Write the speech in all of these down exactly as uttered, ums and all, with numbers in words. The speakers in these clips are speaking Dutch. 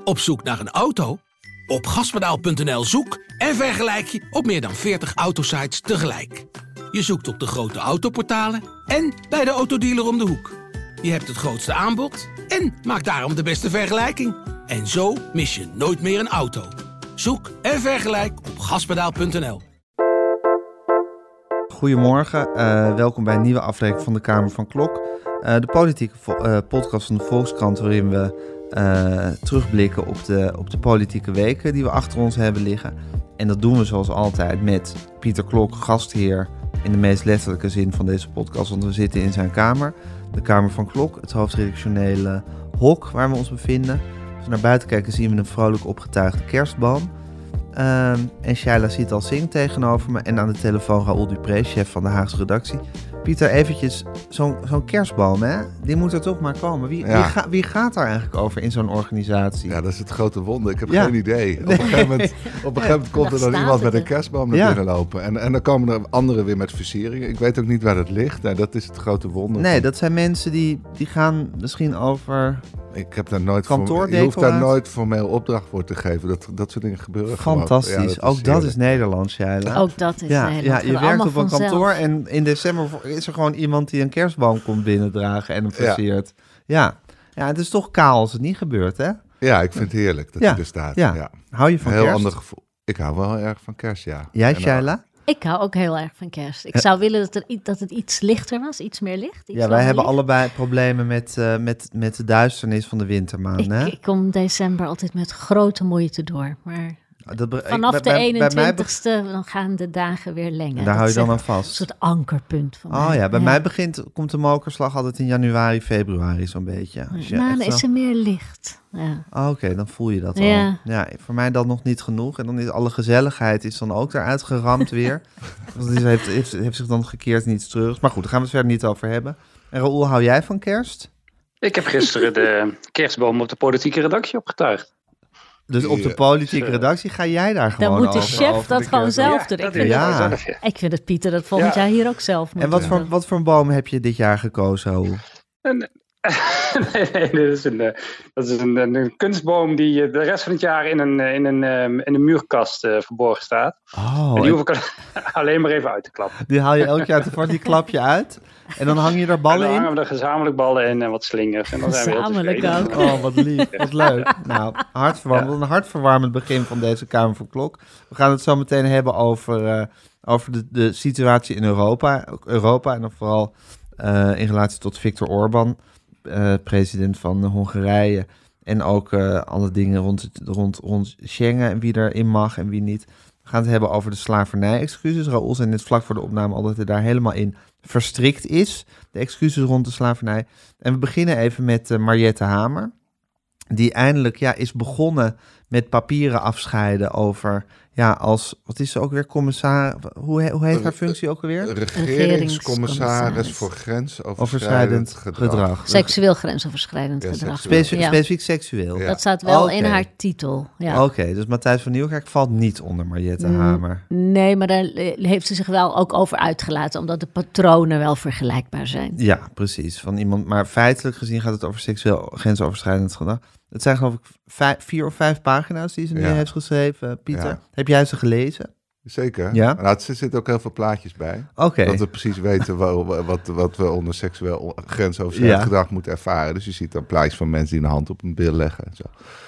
Op zoek naar een auto? Op gaspedaal punt n l zoek en vergelijk je op meer dan veertig autosites tegelijk. Je zoekt op de grote autoportalen en bij de autodealer om de hoek. Je hebt het grootste aanbod en maakt daarom de beste vergelijking. En zo mis je nooit meer een auto. Zoek en vergelijk op gaspedaal punt n l. Goedemorgen, uh, welkom bij een nieuwe aflevering van de Kamer van Klok. Uh, de politieke vo- uh, podcast van de Volkskrant, waarin we uh, terugblikken op de, op de politieke weken die we achter ons hebben liggen. En dat doen we zoals altijd met Pieter Klok, gastheer in de meest letterlijke zin van deze podcast, want we zitten in zijn kamer. De Kamer van Klok, het hoofdredactionele hok waar we ons bevinden. Als we naar buiten kijken zien we een vrolijk opgetuigde kerstboom. Um, en Shaila zit al Singh tegenover me en aan de telefoon Raoul Dupré, chef van de Haagse redactie. Pieter, eventjes, zo'n, zo'n kerstboom, hè? Die moet er toch maar komen. Wie, ja. wie, ga, wie gaat daar eigenlijk over in zo'n organisatie? Ja, dat is het grote wonder. Ik heb ja. geen idee. Op een gegeven moment, op een gegeven moment komt er dan iemand met een kerstboom naar ja. binnen lopen. En, en dan komen er anderen weer met versieringen. Ik weet ook niet waar dat ligt. Nou, dat is het grote wonder. Nee, dat zijn mensen die, die gaan misschien over... Ik heb daar nooit voor, je hoeft daar nooit formeel opdracht voor te geven. Dat, dat soort dingen gebeuren. Fantastisch. Ja, dat ook is dat is Nederlands, Shaila. Ook dat is ja, Nederland. Ja, je werkt op een kantoor en in december is er gewoon iemand die een kerstboom komt binnendragen en hem versiert. Ja. ja, ja, het is toch kaal als het niet gebeurt, hè? Ja, ik vind het heerlijk dat ja. hij er staat. Ja. Ja. Hou je van een heel kerst? ander gevoel. Ik hou wel heel erg van kerst, ja. Jij, Shaila? Ik hou ook heel erg van kerst. Ik zou willen dat, er, dat het iets lichter was, iets meer licht. Iets ja, wij hebben licht. allebei problemen met, uh, met, met de duisternis van de wintermaanden. Ik, hè? ik kom december altijd met grote moeite door, maar... Dat be- Vanaf ik, de bij, eenentwintigste bij mij... dan gaan de dagen weer lengen. En daar hou je dan aan vast. Een soort ankerpunt van Oh mij. ja, bij ja. mij begint, komt de mokerslag altijd in januari, februari zo'n beetje. Maar dan is zo... er meer licht. Ja. Oh, Oké, okay, dan voel je dat ja. al. Ja, voor mij dan nog niet genoeg. En dan is alle gezelligheid is dan ook eruit geramd weer. Want het heeft, heeft, heeft zich dan gekeerd in iets terug. Maar goed, daar gaan we het verder niet over hebben. En Raoul, hou jij van kerst? Ik heb gisteren de kerstboom op de politieke redactie opgetuigd. Dus op de politieke redactie ga jij daar gewoon over? Dan moet de chef over dat gewoon zelf doen. Ja, ik, vind ja. dat, zelf, ja. ik vind dat Pieter dat volgend ja. jaar hier ook zelf moet En wat doen. voor, wat voor een boom heb je dit jaar gekozen, Raoul? Een, nee, nee, dat is, een, dat is een, een kunstboom die de rest van het jaar in een, in een, in een muurkast uh, verborgen staat. Oh, en die hoef ik alleen maar even uit te klappen. Die haal je elk jaar tevoren, die klap je uit. En dan hang je er ballen in? En dan hangen we er gezamenlijk ballen in en wat slingers. En dan zijn we gezamenlijk heel ook. Oh, wat lief, wat leuk. Nou, hartverwarmend, ja. een hartverwarmend begin van deze Kamer van Klok. We gaan het zo meteen hebben over, uh, over de, de situatie in Europa. Europa en dan vooral uh, in relatie tot Viktor Orbán, uh, president van Hongarije. En ook uh, alle dingen rond, het, rond, rond Schengen en wie erin mag en wie niet. We gaan het hebben over de slavernij-excuses. Raoul zei net vlak voor de opname al dat hij daar helemaal in verstrikt is. De excuses rond de slavernij. En we beginnen even met uh, Mariette Hamer. Die eindelijk ja, is begonnen met papieren afscheiden over... Ja, als, wat is ze ook weer, commissaris... Hoe, hoe heet haar functie ook alweer? Regeringscommissaris voor grensoverschrijdend gedrag. gedrag. Seksueel grensoverschrijdend ja, gedrag. Specie- ja. Specifiek seksueel. Ja. Dat staat wel okay. in haar titel. Ja. Oké, okay, dus Matthijs van Nieuwkerk valt niet onder Mariette mm, Hamer. Nee, maar daar heeft ze zich wel ook over uitgelaten, omdat de patronen wel vergelijkbaar zijn. Ja, precies. Van iemand, maar feitelijk gezien gaat het over seksueel grensoverschrijdend gedrag. Het zijn geloof ik vijf, vier of vijf pagina's die ze nu ja. heeft geschreven, Pieter. Ja. Heb jij ze gelezen? Zeker. Ja? Nou, er zitten ook heel veel plaatjes bij. Oké. Okay. Dat we precies weten wat, wat, wat we onder seksueel grensoverschrijdend ja. gedrag moeten ervaren. Dus je ziet dan plaatjes van mensen die een hand op een bil leggen en zo.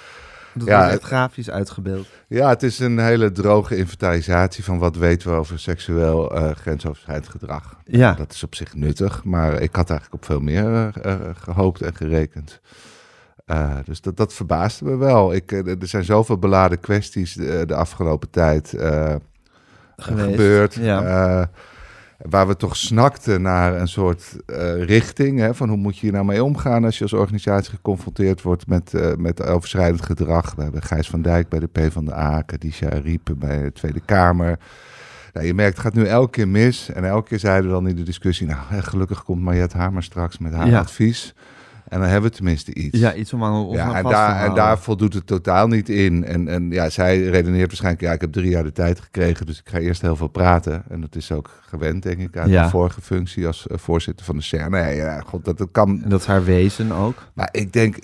Dat ja, wordt echt grafisch uitgebeeld. Ja, het is een hele droge inventarisatie van wat weten we over seksueel uh, grensoverschrijdend gedrag. Ja. Dat is op zich nuttig, maar ik had eigenlijk op veel meer uh, uh, gehoopt en gerekend. Uh, dus dat, dat verbaasde me wel. Ik, uh, er zijn zoveel beladen kwesties de, de afgelopen tijd uh, gebeurd. Ja. Uh, waar we toch snakten naar een soort uh, richting. Hè, van hoe moet je hier nou mee omgaan als je als organisatie geconfronteerd wordt met, uh, met overschrijdend gedrag. We hebben Gijs van Dijk bij de PvdA, Khadija Ariep bij de Tweede Kamer. Nou, je merkt, het gaat nu elke keer mis. En elke keer zeiden we dan in de discussie, nou gelukkig komt Mariette Hamer straks met haar ja. advies. En dan hebben we tenminste iets. Ja, iets om aan ons ja, aan en, vast daar, te houden. en daar voldoet het totaal niet in. En, en ja, zij redeneert waarschijnlijk, ja, ik heb drie jaar de tijd gekregen, dus ik ga eerst heel veel praten. En dat is ook gewend, denk ik, uit ja. de vorige functie als uh, voorzitter van de C E R. Nee, ja, god, dat, dat kan... En dat is haar wezen ook. Maar ik denk,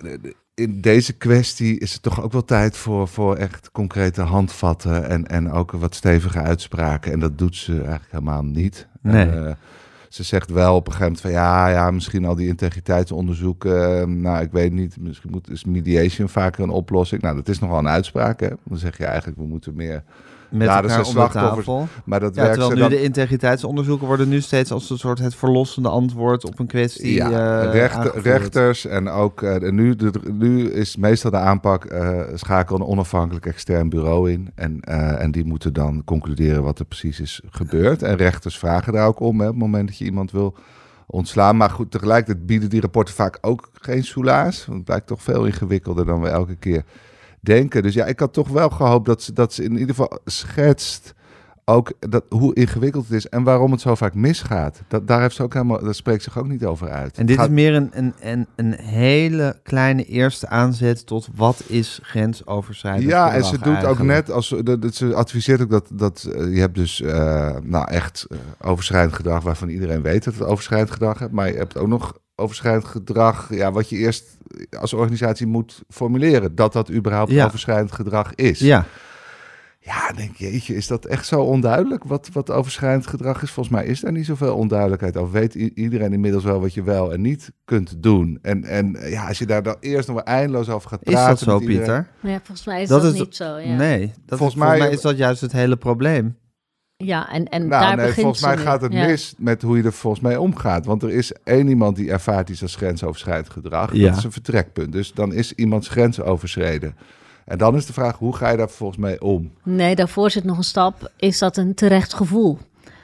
in deze kwestie is het toch ook wel tijd voor, voor echt concrete handvatten en, en ook wat stevige uitspraken. En dat doet ze eigenlijk helemaal niet. Nee. Uh, ze zegt wel op een gegeven moment van ja, ja misschien al die integriteitsonderzoeken. Uh, nou, ik weet niet, misschien moet, is mediation vaker een oplossing. Nou, dat is nogal een uitspraak, hè. Dan zeg je eigenlijk, we moeten meer... Met daders elkaar en om de slachtoffers. tafel. Maar dat Ja, werkt terwijl ze nu dan... de integriteitsonderzoeken worden nu steeds als een soort het verlossende antwoord op een kwestie Ja, uh, rechter, aangevoerd. rechters en ook uh, en nu, de, nu is meestal de aanpak uh, schakel een onafhankelijk extern bureau in en, uh, en die moeten dan concluderen wat er precies is gebeurd. En rechters vragen daar ook om, hè, op het moment dat je iemand wil ontslaan. Maar goed, tegelijkertijd bieden die rapporten vaak ook geen soelaas, want het blijkt toch veel ingewikkelder dan we elke keer denken. Dus ja, ik had toch wel gehoopt dat ze, dat ze in ieder geval schetst ook dat, hoe ingewikkeld het is en waarom het zo vaak misgaat. Dat, daar heeft ze ook helemaal, dat spreekt zich ook niet over uit. En dit Gaat... is meer een, een, een, een hele kleine eerste aanzet tot wat is grensoverschrijdend Ja, gedrag en ze doet eigenlijk. ook net als dat, dat ze adviseert ook dat, dat uh, je hebt dus uh, nou echt uh, overschrijdend gedrag waarvan iedereen weet dat het overschrijdend gedrag hebt, maar je hebt ook nog overschrijdend gedrag, ja, wat je eerst als organisatie moet formuleren, dat dat überhaupt ja. overschrijdend gedrag is. Ja. Ja, denk je, jeetje, is dat echt zo onduidelijk wat, wat overschrijdend gedrag is? Volgens mij is daar niet zoveel onduidelijkheid over. Weet i- iedereen inmiddels wel wat je wel en niet kunt doen. En, en ja, als je daar dan eerst nog maar eindeloos over gaat Is praten... dat zo, met iedereen- Pieter? Maar ja, volgens mij is Dat dat, is- niet zo. Ja, Nee, dat Volgens is, volgens mij- mij is dat juist het hele probleem. ja en, en Nou, daar nee, begint volgens mij ze gaat nu. het Ja. mis met hoe je er volgens mij omgaat. Want er is één iemand die ervaart iets als grensoverschrijdend gedrag. Ja. Dat is een vertrekpunt. Dus dan is iemands grens overschreden. En dan is de vraag, hoe ga je daar volgens mee om? Nee, daarvoor zit nog een stap. Is dat een terecht gevoel?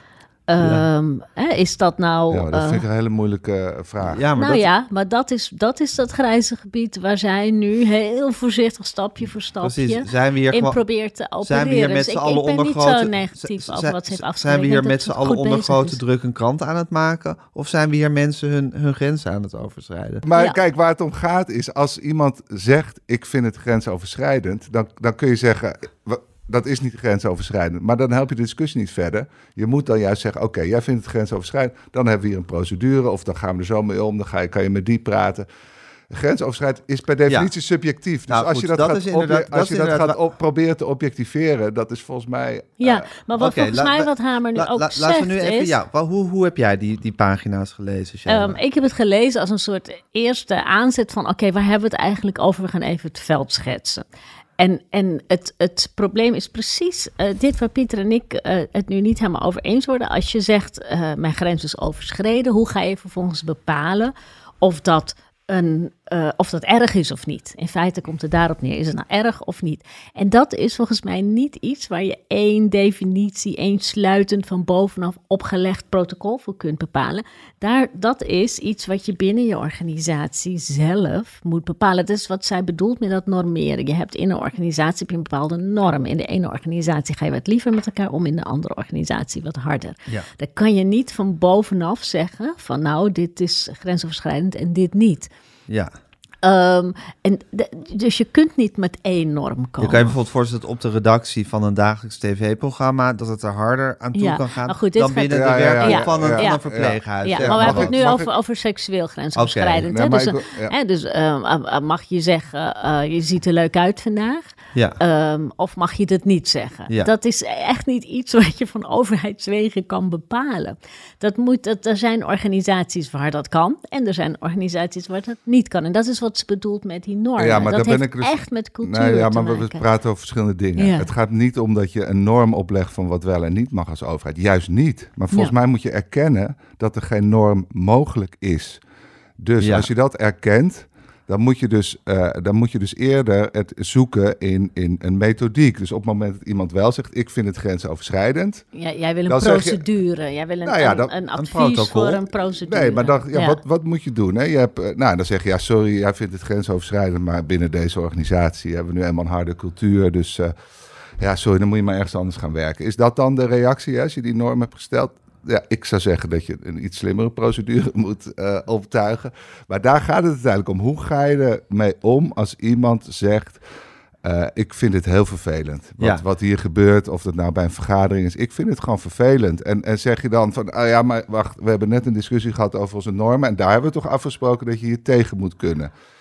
Ja. Um, hè, is dat nou... Ja, maar dat uh, vind ik een hele moeilijke uh, vraag. Ja, maar nou dat, ja, maar dat is, dat is dat grijze gebied waar zij nu heel voorzichtig stapje voor stapje precies. Zijn we hier in gewoon... probeert te opereren. Zijn we hier met Dus z'n ik, allen ik ben onder niet grote... zo negatief z- over wat ze heeft z- afgesproken. Zijn we Ik hier denk met dat z'n het allen goed onder bezig grote is. druk een krant aan het maken? Of zijn we hier mensen hun, hun grenzen aan het overschrijden? Maar Ja. kijk, waar het om gaat is, als iemand zegt, ik vind het grensoverschrijdend, dan, dan kun je zeggen, wa- dat is niet grensoverschrijdend. Maar dan help je de discussie niet verder. Je moet dan juist zeggen, oké, okay, jij vindt het grensoverschrijdend, dan hebben we hier een procedure, of dan gaan we er zo mee om, dan ga je, kan je met die praten. Grensoverschrijdend is per definitie Ja. subjectief. Dus Nou, als goed, je dat, dat gaat, is inderdaad- obje- dat als is je dat inderdaad gaat op, proberen te objectiveren, dat is volgens mij... Ja, uh, maar wat Oké, volgens la- mij la- wat Hamer nu La- ook la- zegt laten we nu even... is... Ja, wel, hoe, hoe heb jij die, die pagina's gelezen, Sheila? Um, ik heb het gelezen als een soort eerste aanzet van... oké, okay, waar hebben we het eigenlijk over? We gaan even het veld schetsen. En, en het, het probleem is precies uh, dit waar Pieter en ik uh, het nu niet helemaal over eens worden. Als je zegt, uh, mijn grens is overschreden, hoe ga je vervolgens bepalen of dat... Een, uh, of dat erg is of niet. In feite komt het daarop neer. Is het nou erg of niet? En dat is volgens mij niet iets waar je één definitie, één sluitend van bovenaf opgelegd protocol voor kunt bepalen. Daar, dat is iets wat je binnen je organisatie zelf moet bepalen. Dat is wat zij bedoelt met dat normeren. Je hebt in een organisatie heb je een bepaalde norm. In de ene organisatie ga je wat liever met elkaar om, in de andere organisatie wat harder. Ja. Dan kan je niet van bovenaf zeggen van nou, dit is grensoverschrijdend en dit niet. Ja. Um, en de, dus je kunt niet met één norm Je komen. kan je bijvoorbeeld voorstellen dat op de redactie van een dagelijks tv-programma... dat het er harder aan toe Ja, kan gaan maar goed, dit dan gaat- binnen Ja, de ja, ja, werking ja, van, een, ja. van Ja. een verpleeghuis. Ja, zeg maar we mag hebben ik- het nu mag over, ik- over seksueel grensoverschrijdend. Nee, hè? maar Dus, ik wil- ja. hè, dus um, uh, mag je zeggen, uh, je ziet er leuk uit vandaag? Ja. Um, of mag je dat niet zeggen? Ja. Dat is echt niet iets wat je van overheidswegen kan bepalen. Dat moet, dat, er zijn organisaties waar dat kan en er zijn organisaties waar dat niet kan. En dat is wat ze bedoelt met die normen. Ja, maar dat daar ben heeft ik dus- echt met cultuur Nee, ja, te maar we, we maken. praten over verschillende dingen. Ja. Het gaat niet om dat je een norm oplegt van wat wel en niet mag als overheid. Juist niet. Maar volgens Ja. mij moet je erkennen dat er geen norm mogelijk is. Dus Ja. als je dat erkent, dan moet je dus, uh, dan moet je dus eerder het zoeken in, in een methodiek. Dus op het moment dat iemand wel zegt, ik vind het grensoverschrijdend. Ja, jij wil een Dan zeg je- procedure. Jij wil een, Nou ja, een- dan- een advies protocol. voor een procedure. Nee, maar dan, ja, Ja. Wat, wat moet je doen? Hè? Je hebt, uh, nou, dan zeg je, ja, sorry, jij vindt het grensoverschrijdend, maar binnen deze organisatie hebben we nu eenmaal een harde cultuur. Dus uh, ja, sorry, dan moet je maar ergens anders gaan werken. Is dat dan de reactie hè, als je die norm hebt gesteld? Ja, ik zou zeggen dat je een iets slimmere procedure moet uh, optuigen. Maar daar gaat het uiteindelijk om. Hoe ga je ermee om als iemand zegt... Uh, ik vind het heel vervelend. Wat, Ja. wat hier gebeurt, of dat nou bij een vergadering is. Ik vind het gewoon vervelend. En, en zeg je dan van, oh ja, maar wacht, we hebben net een discussie gehad over onze normen. En daar hebben we toch afgesproken dat je hier tegen moet kunnen.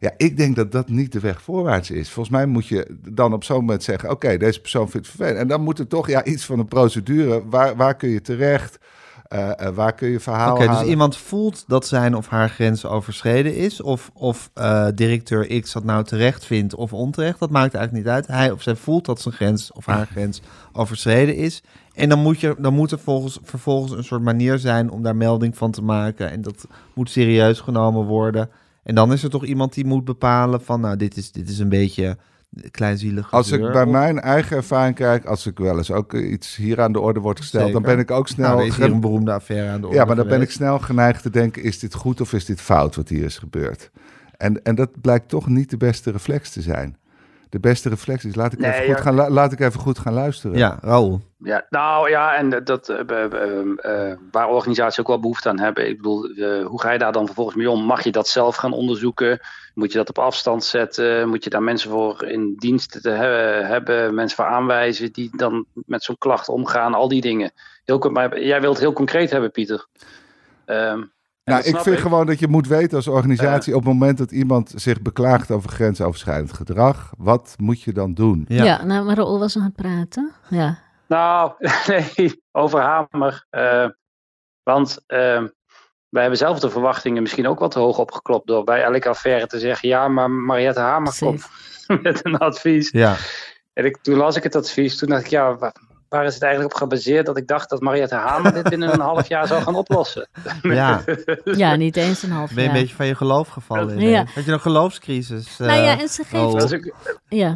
Ja, ik denk dat dat niet de weg voorwaarts is. Volgens mij moet je dan op zo'n moment zeggen... oké, okay, deze persoon vindt het vervelend. En dan moet er toch ja, iets van een procedure... waar, waar kun je terecht... Uh, uh, waar kun je verhaal Oké, okay, dus iemand voelt dat zijn of haar grens overschreden is... of, of uh, directeur X dat nou terecht vindt of onterecht... dat maakt eigenlijk niet uit. Hij of zij voelt dat zijn grens of haar grens overschreden is... en dan moet, je, dan moet er volgens, vervolgens een soort manier zijn... om daar melding van te maken... en dat moet serieus genomen worden... En dan is er toch iemand die moet bepalen van... nou, dit is, dit is een beetje kleinzielig gezeur. Als ik bij of... mijn eigen ervaring kijk... als ik wel eens ook iets hier aan de orde wordt gesteld... Zeker. Dan ben ik ook snel... Nou, er is hier een beroemde affaire aan de orde Ja, maar dan ben ik geweest. snel geneigd te denken... is dit goed of is dit fout wat hier is gebeurd? En, en dat blijkt toch niet de beste reflex te zijn. De beste reflex is... laat ik, Nee, even, ja. goed gaan, la- laat ik even goed gaan luisteren. Ja, Raoul. Ja, nou ja, en dat, uh, uh, uh, waar organisaties ook wel behoefte aan hebben. Ik bedoel, uh, hoe ga je daar dan vervolgens mee om? Mag je dat zelf gaan onderzoeken? Moet je dat op afstand zetten? Moet je daar mensen voor in dienst te he- hebben? Mensen voor aanwijzen die dan met zo'n klacht omgaan? Al die dingen. Heel, maar jij wilt het heel concreet hebben, Pieter. Um, Nou, ik vind ik. gewoon dat je moet weten als organisatie... Uh, op het moment dat iemand zich beklaagt over grensoverschrijdend gedrag... wat moet je dan doen? Ja, ja nou, maar Raoul was aan het praten. Ja. Nou, nee, over Hamer. Uh, want uh, wij hebben zelf de verwachtingen misschien ook wat te hoog opgeklopt... door bij elke affaire te zeggen... ja, maar Mariette Hamer komt met een advies. Ja. En ik, toen las ik het advies, toen dacht ik... ja, waar, waar is het eigenlijk op gebaseerd... dat ik dacht dat Mariette Hamer dit binnen een half jaar zou gaan oplossen? Ja, ja niet eens een half jaar. ben je een beetje van je geloof gevallen? In, ja. Had je een geloofscrisis? Uh, nou ja, en ze geeft... Oh. Ik, ja.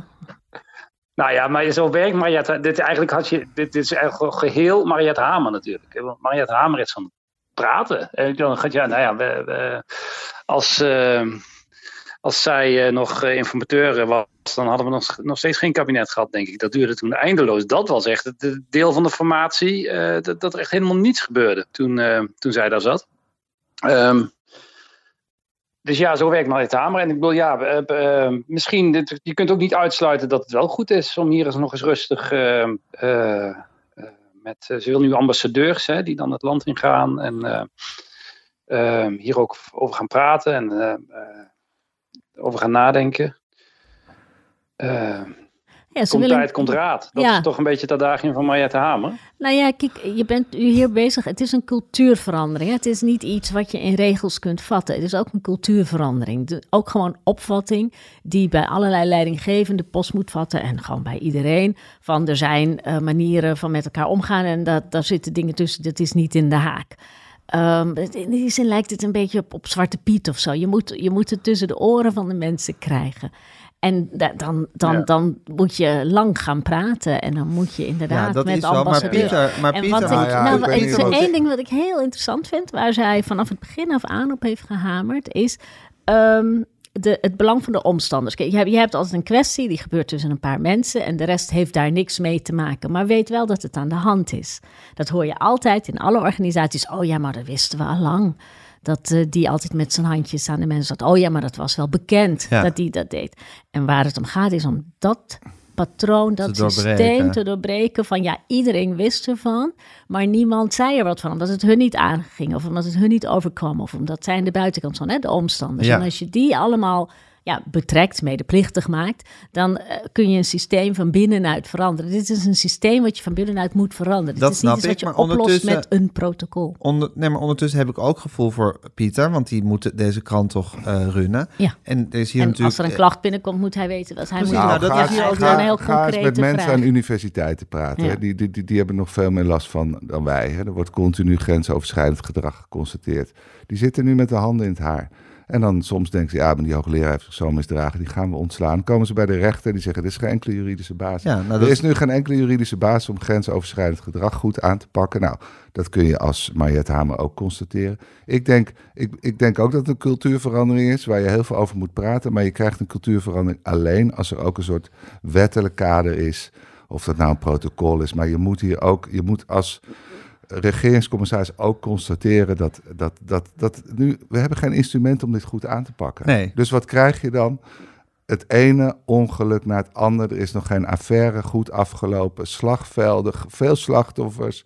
Nou ja, maar zo werkt Mariette. Dit, eigenlijk had je, dit is eigenlijk geheel Mariette Hamer natuurlijk. Want Mariette Hamer is van praten. En dan gaat ja, nou ja, we, we, als, uh, als zij uh, nog uh, informateur was, dan hadden we nog, nog steeds geen kabinet gehad, denk ik. Dat duurde toen eindeloos. Dat was echt het, het deel van de formatie, uh, dat, dat er echt helemaal niets gebeurde toen, uh, toen zij daar zat. Um, Dus ja, zo werkt Mariette Hamer. En ik bedoel, ja, uh, uh, misschien, dit, je kunt ook niet uitsluiten dat het wel goed is om hier eens nog eens rustig uh, uh, uh, met, uh, ze wil nu ambassadeurs, hè, die dan het land ingaan en uh, uh, hier ook over gaan praten en uh, uh, over gaan nadenken. Uh, Ja, ze komt willen... tijd, komt raad. Dat ja. is toch een beetje de uitdaging van Mariette Hamer. Nou ja, kijk, je bent hier bezig. Het is een cultuurverandering. Het is niet iets wat je in regels kunt vatten. Het is ook een cultuurverandering. De, ook gewoon opvatting die bij allerlei leidinggevende post moet vatten. En gewoon bij iedereen. Van er zijn uh, manieren van met elkaar omgaan. En dat, daar zitten dingen tussen. Dat is niet in de haak. Um, in die zin lijkt het een beetje op, op Zwarte Piet of zo. Je moet, je moet het tussen de oren van de mensen krijgen. En da- dan, dan, ja. dan moet je lang gaan praten. En dan moet je inderdaad ja, dat met is zo, maar ambassadeur. Pieter, maar en Pieter, wat ik, nou ja, nou, ik weet het niet is wat- één ding wat ik heel interessant vind, waar zij vanaf het begin af aan op heeft gehamerd, is um, de, het belang van de omstanders. Kijk, je, hebt, je hebt altijd een kwestie, die gebeurt tussen een paar mensen en de rest heeft daar niks mee te maken. Maar weet wel dat het aan de hand is. Dat hoor je altijd in alle organisaties. Oh ja, maar dat wisten we al lang. Dat uh, die altijd met zijn handjes aan de mensen zat. Oh ja, maar dat was wel bekend ja. dat die dat deed. En waar het om gaat is om dat patroon, dat te systeem doorbreken. te doorbreken. Van ja, iedereen wist ervan, maar niemand zei er wat van. Omdat het hun niet aanging of omdat het hun niet overkwam. Of omdat zij aan de buitenkant van, hè, de omstanders. Ja. En als je die allemaal ja, betrekt, medeplichtig maakt, dan uh, kun je een systeem van binnenuit veranderen. Dit is een systeem wat je van binnenuit moet veranderen. Dit Dat is niet snap iets ik, wat je maar oplost ondertussen- met een protocol. Onder, nee, maar ondertussen heb ik ook gevoel voor Pieter, want die moet deze krant toch uh, runnen. Ja. En er is hier En natuurlijk... als er een klacht binnenkomt, moet hij weten wat hij Precies, moet nou, doen. dat Ja, is hier hij ook heeft wel- een heel Ga eens met concrete mensen vraag. aan universiteiten praten. Ja. Hè? Die, die, die, die hebben nog veel meer last van dan wij. Hè? Er wordt continu grensoverschrijdend gedrag geconstateerd. Die zitten nu met de handen in het haar. En dan soms denken ze, ja, maar die hoogleraar heeft zich zo misdragen, die gaan we ontslaan. Dan komen ze bij de rechter en die zeggen, er is geen enkele juridische basis. Ja, nou, er dat- is nu geen enkele juridische basis om grensoverschrijdend gedrag goed aan te pakken. Nou, dat kun je als Mariette Hamer ook constateren. Ik denk, ik, ik denk ook dat het een cultuurverandering is, waar je heel veel over moet praten. Maar je krijgt een cultuurverandering alleen als er ook een soort wettelijk kader is. Of dat nou een protocol is. Maar je moet hier ook, je moet als regeringscommissaris ook constateren dat, dat, dat, dat nu, we hebben geen instrument om dit goed aan te pakken. Nee. Dus wat krijg je dan? Het ene ongeluk na het andere. Er is nog geen affaire goed afgelopen. Slagvelden, veel slachtoffers.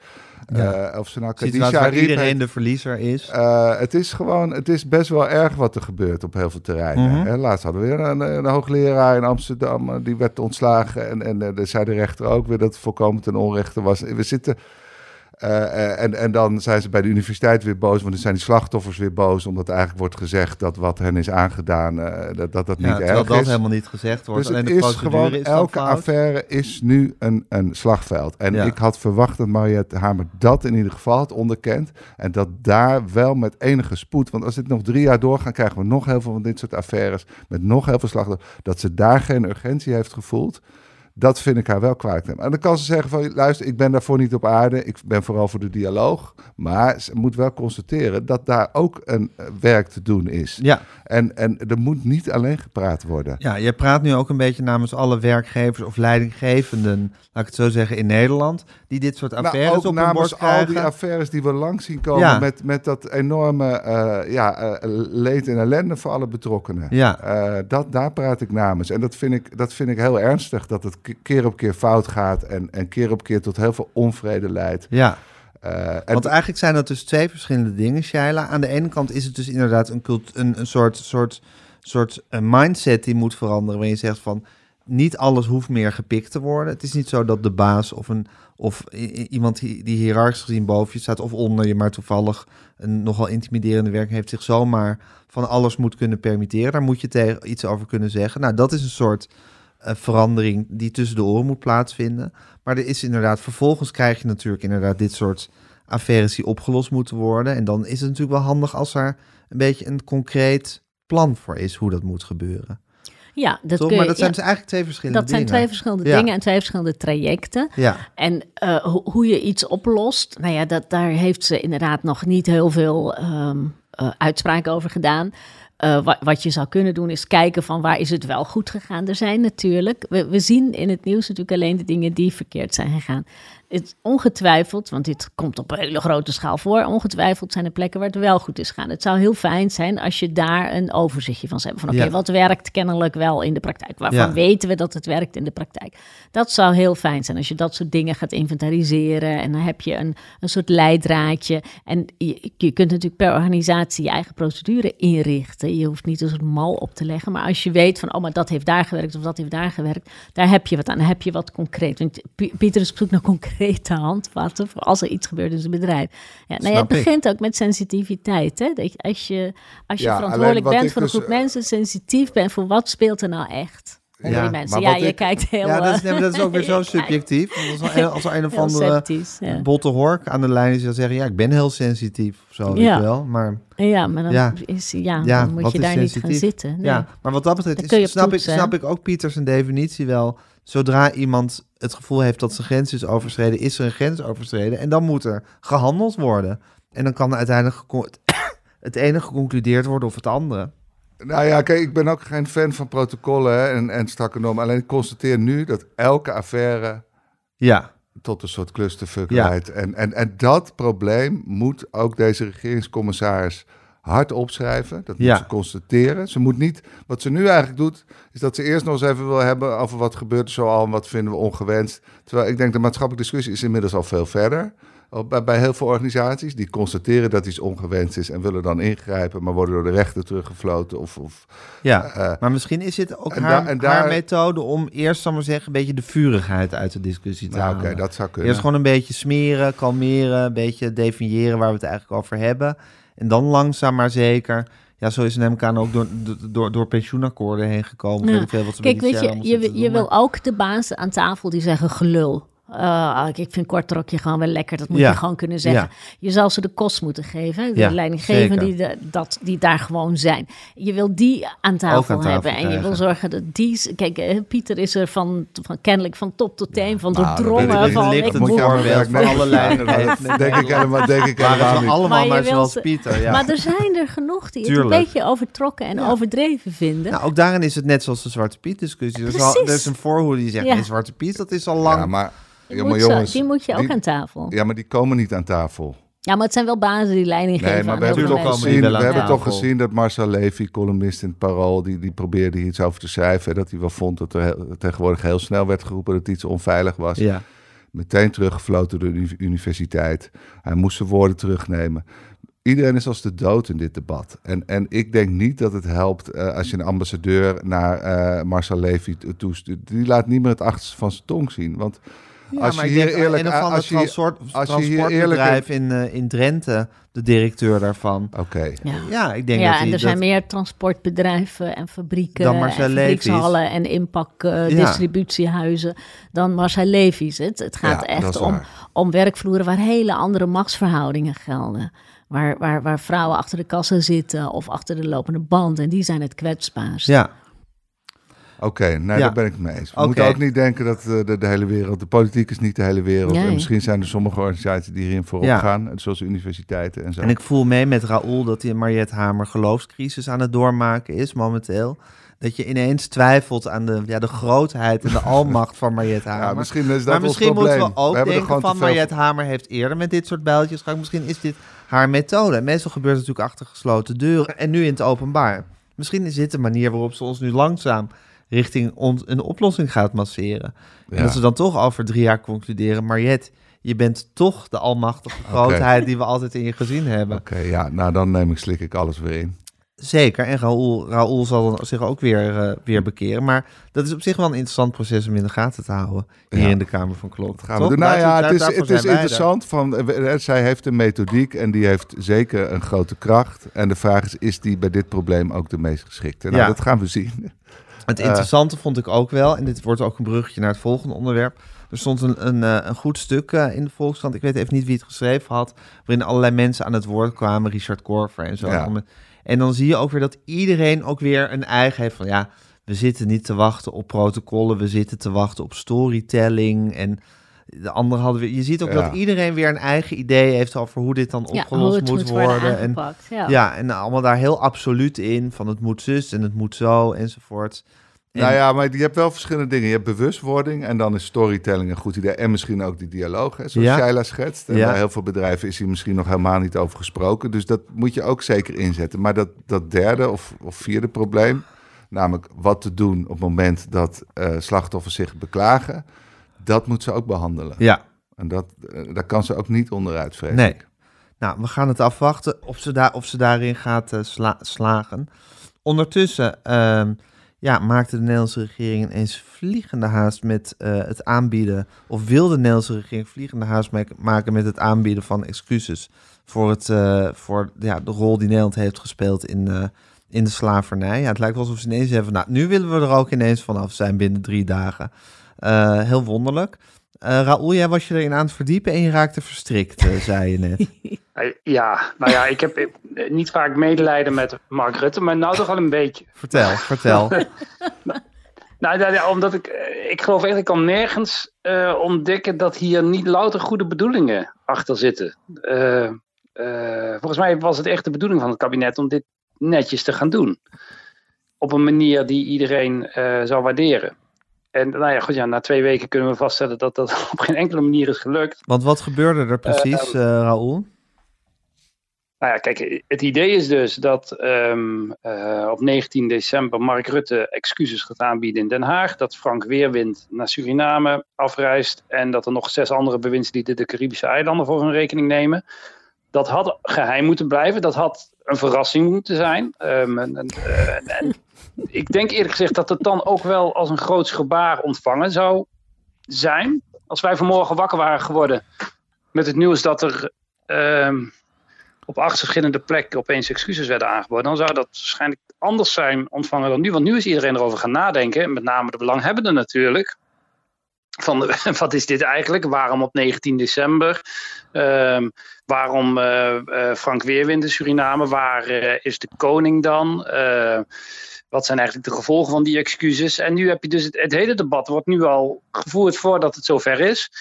Ja. Uh, of ze nou Khadija waar iedereen heeft, de verliezer is. Uh, het is gewoon, het is best wel erg wat er gebeurt op heel veel terreinen. Mm-hmm. Laatst hadden we weer een, een hoogleraar in Amsterdam, die werd ontslagen. En, en uh, zei de rechter ook weer dat het volkomen ten onrechte was. We zitten... Uh, uh, en, en dan zijn ze bij de universiteit weer boos, want dan zijn die slachtoffers weer boos, omdat eigenlijk wordt gezegd dat wat hen is aangedaan, uh, dat, dat dat niet ja, erg is. dat helemaal niet gezegd wordt. Dus het Alleen de is gewoon, is elke affaire is nu een, een slagveld. En ja. ik had verwacht dat Mariette Hamer dat in ieder geval had onderkend. En dat daar wel met enige spoed, want als dit nog drie jaar doorgaat, krijgen we nog heel veel van dit soort affaires, met nog heel veel slachtoffers, dat ze daar geen urgentie heeft gevoeld. Dat vind ik haar wel kwalijk. En dan kan ze zeggen van, luister, ik ben daarvoor niet op aarde. Ik ben vooral voor de dialoog. Maar ze moet wel constateren dat daar ook een werk te doen is. Ja. En, en er moet niet alleen gepraat worden. Ja, je praat nu ook een beetje namens alle werkgevers of leidinggevenden, laat ik het zo zeggen, in Nederland, die dit soort affaires nou, op hun bord krijgen. Al die affaires die we langs zien komen ja. met, met dat enorme uh, ja, uh, leed en ellende voor alle betrokkenen. Ja. Uh, dat, daar praat ik namens. En dat vind ik, dat vind ik heel ernstig, dat het keer op keer fout gaat en, en keer op keer tot heel veel onvrede leidt. Ja. Uh, en Want eigenlijk zijn dat dus twee verschillende dingen, Shaila. Aan de ene kant is het dus inderdaad een, cult, een, een soort, soort, soort een mindset die moet veranderen, waarin je zegt van, niet alles hoeft meer gepikt te worden. Het is niet zo dat de baas of, een, of i- iemand die, die hiërarchisch gezien boven je staat of onder je, maar toevallig een nogal intimiderende werk heeft, zich zomaar van alles moet kunnen permitteren. Daar moet je tegen iets over kunnen zeggen. Nou, dat is een soort uh, verandering die tussen de oren moet plaatsvinden. Maar er is inderdaad, vervolgens krijg je natuurlijk inderdaad dit soort affaires die opgelost moeten worden. En dan is het natuurlijk wel handig als er een beetje een concreet plan voor is hoe dat moet gebeuren. Ja, dat Toch? kun je, maar dat zijn ja, dus eigenlijk twee verschillende dat dingen. zijn twee verschillende ja. dingen en twee verschillende trajecten. Ja. En uh, ho- hoe je iets oplost, nou ja, dat, daar heeft ze inderdaad nog niet heel veel um, uh, uitspraken over gedaan. Uh, wat, wat je zou kunnen doen is kijken van waar is het wel goed gegaan. Er zijn natuurlijk, we, we zien in het nieuws natuurlijk alleen de dingen die verkeerd zijn gegaan. Het ongetwijfeld, want dit komt op een hele grote schaal voor, ongetwijfeld zijn er plekken waar het wel goed is gegaan. Het zou heel fijn zijn als je daar een overzichtje van zou hebben. Van oké, okay, ja. wat werkt kennelijk wel in de praktijk? Waarvan ja. weten we dat het werkt in de praktijk? Dat zou heel fijn zijn als je dat soort dingen gaat inventariseren. En dan heb je een, een soort leidraadje. En je, je kunt natuurlijk per organisatie je eigen procedure inrichten. Je hoeft niet een soort mal op te leggen. Maar als je weet van, oh, maar dat heeft daar gewerkt of dat heeft daar gewerkt. Daar heb je wat aan. Dan heb je wat concreet. Want P- Pieter is op zoek naar concreet. te handvatten voor als er iets gebeurt in zijn bedrijf. Ja, nou ja, het begint ook met sensitiviteit. Hè? Dat je, als je, als je ja, verantwoordelijk bent voor een dus, groep mensen, sensitief bent voor wat speelt er nou echt onder ja, die mensen. Ja, je ik, kijkt heel... Ja, dat is, nee, dat is ook weer zo subjectief. Als er, als er een of andere sceptisch, ja. botte hork aan de lijn is, dan zeggen ja, ik ben heel sensitief of zo, ja. weet wel. Maar, ja, maar dan, ja. Is, ja, ja, dan moet je daar sensitief? niet gaan zitten. Nee. Ja, maar wat dat betreft dat is, snap, toetsen, ik, snap ik ook Pieter zijn definitie wel. Zodra iemand het gevoel heeft dat zijn grens is overschreden, is er een grens overschreden. En dan moet er gehandeld worden. En dan kan er uiteindelijk gecon- het ene geconcludeerd worden of het andere. Nou ja, kijk, ik ben ook geen fan van protocollen hè, en, en strakke normen. Alleen ik constateer nu dat elke affaire ja. tot een soort clusterfuck ja. leidt. En, en, en dat probleem moet ook deze regeringscommissaris hard opschrijven. Dat moet ja. ze constateren. Ze moet niet, wat ze nu eigenlijk doet, is dat ze eerst nog eens even wil hebben over wat gebeurt er zoal en wat vinden we ongewenst. Terwijl ik denk de maatschappelijke discussie is inmiddels al veel verder. Bij, bij heel veel organisaties die constateren dat iets ongewenst is en willen dan ingrijpen, maar worden door de rechter teruggefloten. Of, of, ja, uh, maar misschien is het ook en haar, da- en daar, haar methode om eerst, zal maar zeggen, een beetje de vurigheid uit de discussie te nou, halen. Oké, okay, dat zou kunnen. Eerst gewoon een beetje smeren, kalmeren, een beetje definiëren waar we het eigenlijk over hebben. En dan langzaam maar zeker. Ja, zo is het namelijk aan ook door, door, door pensioenakkoorden heen gekomen. Ja. Weet ik veel wat ze Kijk, met weet je, je, je, je wil ook de baas aan tafel die zeggen gelul. Uh, ik vind kortrokje gewoon wel lekker, dat moet ja. je gewoon kunnen zeggen. Ja. Je zal ze de kost moeten geven, de ja, leidinggevenden die, de, dat, die daar gewoon zijn. Je wil die aan tafel, aan tafel hebben krijgen. en je wil zorgen dat die... Kijk, uh, Pieter is er van, van kennelijk van top tot teen, van nou, doordrongen. Dit van, ligt ik een moet voorbeeld van alle leidinggevenden. denk ik helemaal, denk ik Waren helemaal ze niet. allemaal maar, maar zoals ze, Pieter. Ja. maar er zijn er genoeg die het Tuurlijk. een beetje overtrokken en Ja. overdreven vinden. Nou, ook daarin is het net zoals de Zwarte Piet discussie. Er is, al, er is een voorhoede die zegt, Ja. nee, Zwarte Piet, dat is al lang. Ja, maar, Die, ja, moet maar zo- jongens, die moet je ook die- aan tafel. Ja, maar die komen niet aan tafel. Ja, maar het zijn wel bazen die leiding geven Nee, maar aan we heel hebben, veel toch mensen. gezien, Die we wel aan hebben toch tafel. gezien dat Marcel Levy, columnist in het Parool, die, die probeerde hier iets over te schrijven. Dat hij wel vond dat er heel- tegenwoordig heel snel werd geroepen dat iets onveilig was. Ja. Meteen teruggefloten door de universiteit. Hij moest zijn woorden terugnemen. Iedereen is als de dood in dit debat. En, en ik denk niet dat het helpt uh, als je een ambassadeur naar uh, Marcel Levy toestuurt. Die laat niet meer het achterste van zijn tong zien. Want Ja, als maar je ik hier denk eerlijk... een van als het je, transport, als je hier transportbedrijf eerlijk... in, uh, in Drenthe, de directeur daarvan. Oké. Okay. Ja, Ja, ik denk ja dat en die, er zijn dat, meer transportbedrijven en fabrieken Dan en Marcel fabriekshallen en inpak uh, Ja. distributiehuizen dan Marcel Levy's. Het, het gaat Ja, echt dat is om, waar. om werkvloeren waar hele andere machtsverhoudingen gelden. Waar, waar, waar vrouwen achter de kassa zitten of achter de lopende band. En die zijn het kwetsbaarst. ja, Oké, okay, nee, Ja. daar ben ik het mee eens. We Oké. moeten ook niet denken dat uh, de, de hele wereld... De politiek is niet de hele wereld. Nee. En misschien zijn er sommige organisaties die hierin voorop Ja. gaan. Zoals universiteiten en zo. en ik voel mee met Raoul dat die Mariette Hamer geloofscrisis aan het doormaken is momenteel. Dat je ineens twijfelt aan de, ja, de grootheid en de almacht van Mariette Hamer. Ja, misschien is dat maar ons misschien probleem. moeten we ook We hebben er denken gewoon van te veel- Mariette Hamer heeft eerder met dit soort bijltjes gehad. Misschien is dit haar methode. En meestal gebeurt het natuurlijk achter gesloten deuren en nu in het openbaar. Misschien is dit de manier waarop ze ons nu langzaam richting ons een oplossing gaat masseren. En Ja. dat ze dan toch over drie jaar concluderen, Mariette, je bent toch de almachtige Oké. grootheid die we altijd in je gezien hebben. Oké, ja, nou dan neem ik, slik ik alles weer in. Zeker, en Raoul, Raoul zal dan zich ook weer, uh, weer bekeren. Maar dat is op zich wel een interessant proces om in de gaten te houden. Hier Ja. in de Kamer van Klok. Dat gaan we Toch? doen. Nou Daartoe- ja, daar- het is, daarvoor het is zijn wij er. interessant. Van, uh, zij heeft een methodiek en die heeft zeker een grote kracht. En de vraag is, is die bij dit probleem ook de meest geschikte? Nou, Ja. dat gaan we zien. Het interessante vond ik ook wel, en dit wordt ook een bruggetje naar het volgende onderwerp. Er stond een, een, uh, een goed stuk uh, in de Volkskrant, ik weet even niet wie het geschreven had, waarin allerlei mensen aan het woord kwamen, Richard Korver en zo. Ja. En dan zie je ook weer dat iedereen ook weer een eigen heeft van, ja, we zitten niet te wachten op protocollen, we zitten te wachten op storytelling. En de anderen hadden weer, je ziet ook Ja. dat iedereen weer een eigen idee heeft over hoe dit dan Ja, opgelost hoe het moet, moet worden worden. En, aangepakt. Ja. ja, en allemaal daar heel absoluut in, van het moet zus en het moet zo enzovoort. En- Nou ja, maar je hebt wel verschillende dingen. Je hebt bewustwording en dan is storytelling een goed idee. En misschien ook die dialoog, hè, zoals Ja. Shaila schetst. En Ja. bij heel veel bedrijven is hier misschien nog helemaal niet over gesproken. Dus dat moet je ook zeker inzetten. Maar dat, dat derde of, of vierde probleem, namelijk wat te doen op het moment dat uh, slachtoffers zich beklagen, dat moet ze ook behandelen. Ja, En dat, uh, daar kan ze ook niet onderuit, vrees nee. ik. Nou, we gaan het afwachten of ze, daar, of ze daarin gaat uh, sla- slagen. Ondertussen ehm, ja, maakte de Nederlandse regering ineens vliegende haast met uh, het aanbieden, of wilde de Nederlandse regering vliegende haast ma- maken met het aanbieden van excuses voor, het, uh, voor ja, de rol die Nederland heeft gespeeld in, uh, in de slavernij. Ja, het lijkt wel alsof ze ineens hebben, nou, nu willen we er ook ineens vanaf zijn binnen drie dagen. Uh, heel wonderlijk. Uh, Raoul, jij was je erin aan het verdiepen en je raakte verstrikt, uh, zei je net. Ja, nou ja, ik heb eh, niet vaak medelijden met Mark Rutte, maar nou toch wel een beetje. Vertel, vertel. Nou, ja, ja, omdat ik, eh, ik geloof echt, ik kan nergens uh, ontdekken dat hier niet louter goede bedoelingen achter zitten. Uh, uh, volgens mij was het echt de bedoeling van het kabinet om dit netjes te gaan doen. Op een manier die iedereen uh, zou waarderen. En nou ja, goed, ja, na twee weken kunnen we vaststellen dat dat op geen enkele manier is gelukt. Want wat gebeurde er precies, uh, uh, Raoul? Nou ja, kijk, het idee is dus dat um, uh, op negentien december Mark Rutte excuses gaat aanbieden in Den Haag. Dat Frank Weerwind naar Suriname afreist. En dat er nog zes andere bewindslieden de Caribische eilanden voor hun rekening nemen. Dat had geheim moeten blijven. Dat had een verrassing moeten zijn. Um, en, en, uh, en ik denk eerlijk gezegd dat het dan ook wel als een groots gebaar ontvangen zou zijn. Als wij vanmorgen wakker waren geworden met het nieuws dat er um, op acht verschillende plekken opeens excuses werden aangeboden, dan zou dat waarschijnlijk anders zijn ontvangen dan nu. Want nu is iedereen erover gaan nadenken, met name de belanghebbenden natuurlijk. Van de, wat is dit eigenlijk? Waarom op negentien december? Um, waarom uh, uh, Frank Weerwind in Suriname? Waar uh, is de koning dan? Uh, wat zijn eigenlijk de gevolgen van die excuses? En nu heb je dus het, het hele debat wordt nu al gevoerd voordat het zover is.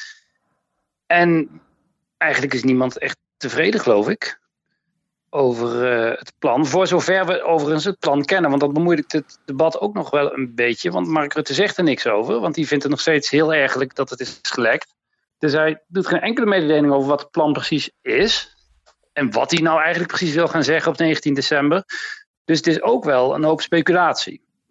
En eigenlijk is niemand echt tevreden, geloof ik, over uh, het plan. Voor zover we overigens het plan kennen. Want dat bemoeilijkt het debat ook nog wel een beetje. Want Mark Rutte zegt er niks over. Want die vindt het nog steeds heel ergelijk dat het is gelekt. Dus hij doet geen enkele mededeling over wat het plan precies is. En wat hij nou eigenlijk precies wil gaan zeggen op negentien december. Dus het is ook wel een hoop speculatie.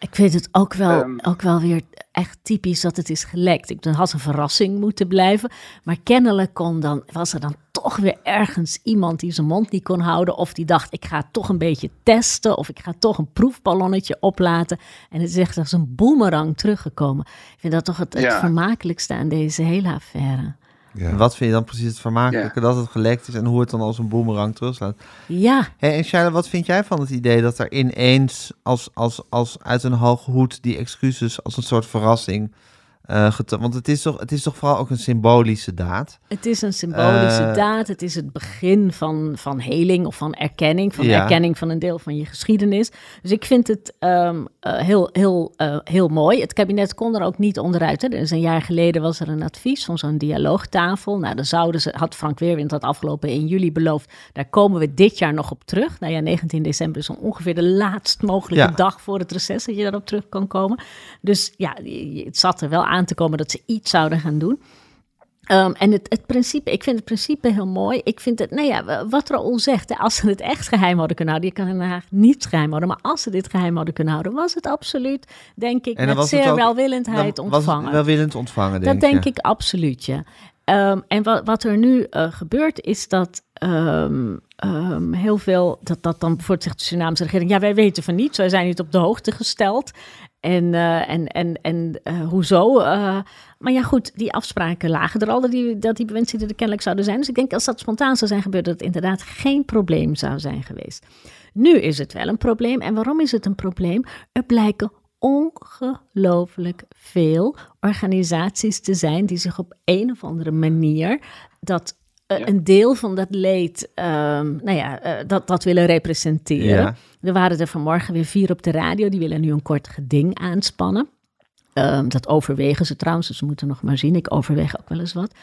Ik vind het ook wel, Um, ook wel weer echt typisch dat het is gelekt. Ik het had een verrassing moeten blijven. Maar kennelijk kon dan, was er dan toch weer ergens iemand die zijn mond niet kon houden. Of die dacht, ik ga het toch een beetje testen. Of ik ga toch een proefballonnetje oplaten. En het is echt als een boemerang teruggekomen. Ik vind dat toch het, het Ja. vermakelijkste aan deze hele affaire. Ja. En wat vind je dan precies het vermakelijke? Dat het gelekt is en hoe het dan als een boemerang terugslaat. Ja, Hey, en Shaila, wat vind jij van het idee dat er ineens als, als, als uit een hoge hoed die excuses als een soort verrassing... Uh, getoond, want het is, toch, het is toch vooral ook een symbolische daad? het is een symbolische Uh, daad. Het is het begin van, van heling of van erkenning. Van Ja. erkenning van een deel van je geschiedenis. Dus ik vind het um, uh, heel, heel, uh, heel mooi. Het kabinet kon er ook niet onderuit. Hè. Dus een jaar geleden was er een advies van zo'n dialoogtafel. Nou, dan zouden ze, had Frank Weerwind dat afgelopen in juli beloofd. Daar komen we dit jaar nog op terug. Nou ja, negentien december is ongeveer de laatst mogelijke Ja. dag voor het reces dat je daarop terug kan komen. Dus ja, het zat er wel aan te komen dat ze iets zouden gaan doen. Um, en het, het principe, ik vind het principe heel mooi. Ik vind het, nou ja, wat Raoul zegt, hè, als ze het echt geheim hadden kunnen houden, je kan in Den Haag niets geheim houden, maar als ze dit geheim hadden kunnen houden, was het absoluut, denk ik, En dan met was het zeer ook- welwillendheid Dan was het ontvangen. welwillend ontvangen, denk Dat denk je. ik absoluut, ja. Um, en wat, wat er nu uh, gebeurt, is dat um, um, heel veel, dat, dat dan bijvoorbeeld zegt de Surinaamse regering, ja, wij weten van niets, wij zijn niet op de hoogte gesteld. En, uh, en, en, en uh, hoezo? Uh, maar ja, goed, die afspraken lagen er al, dat die, dat die bewindslieden er kennelijk zouden zijn. Dus ik denk als dat spontaan zou zijn gebeurd, dat het inderdaad geen probleem zou zijn geweest. Nu is het wel een probleem. En waarom is het een probleem? Er blijken ongelooflijk veel organisaties te zijn die zich op een of andere manier dat uh, Ja. een deel van dat leed, um, nou ja, uh, dat, dat willen representeren. Ja. Er waren er vanmorgen weer vier op de radio, die willen nu een kort geding aanspannen. Um, dat overwegen ze trouwens, dus ze moeten nog maar zien. Ik overweeg ook wel eens wat.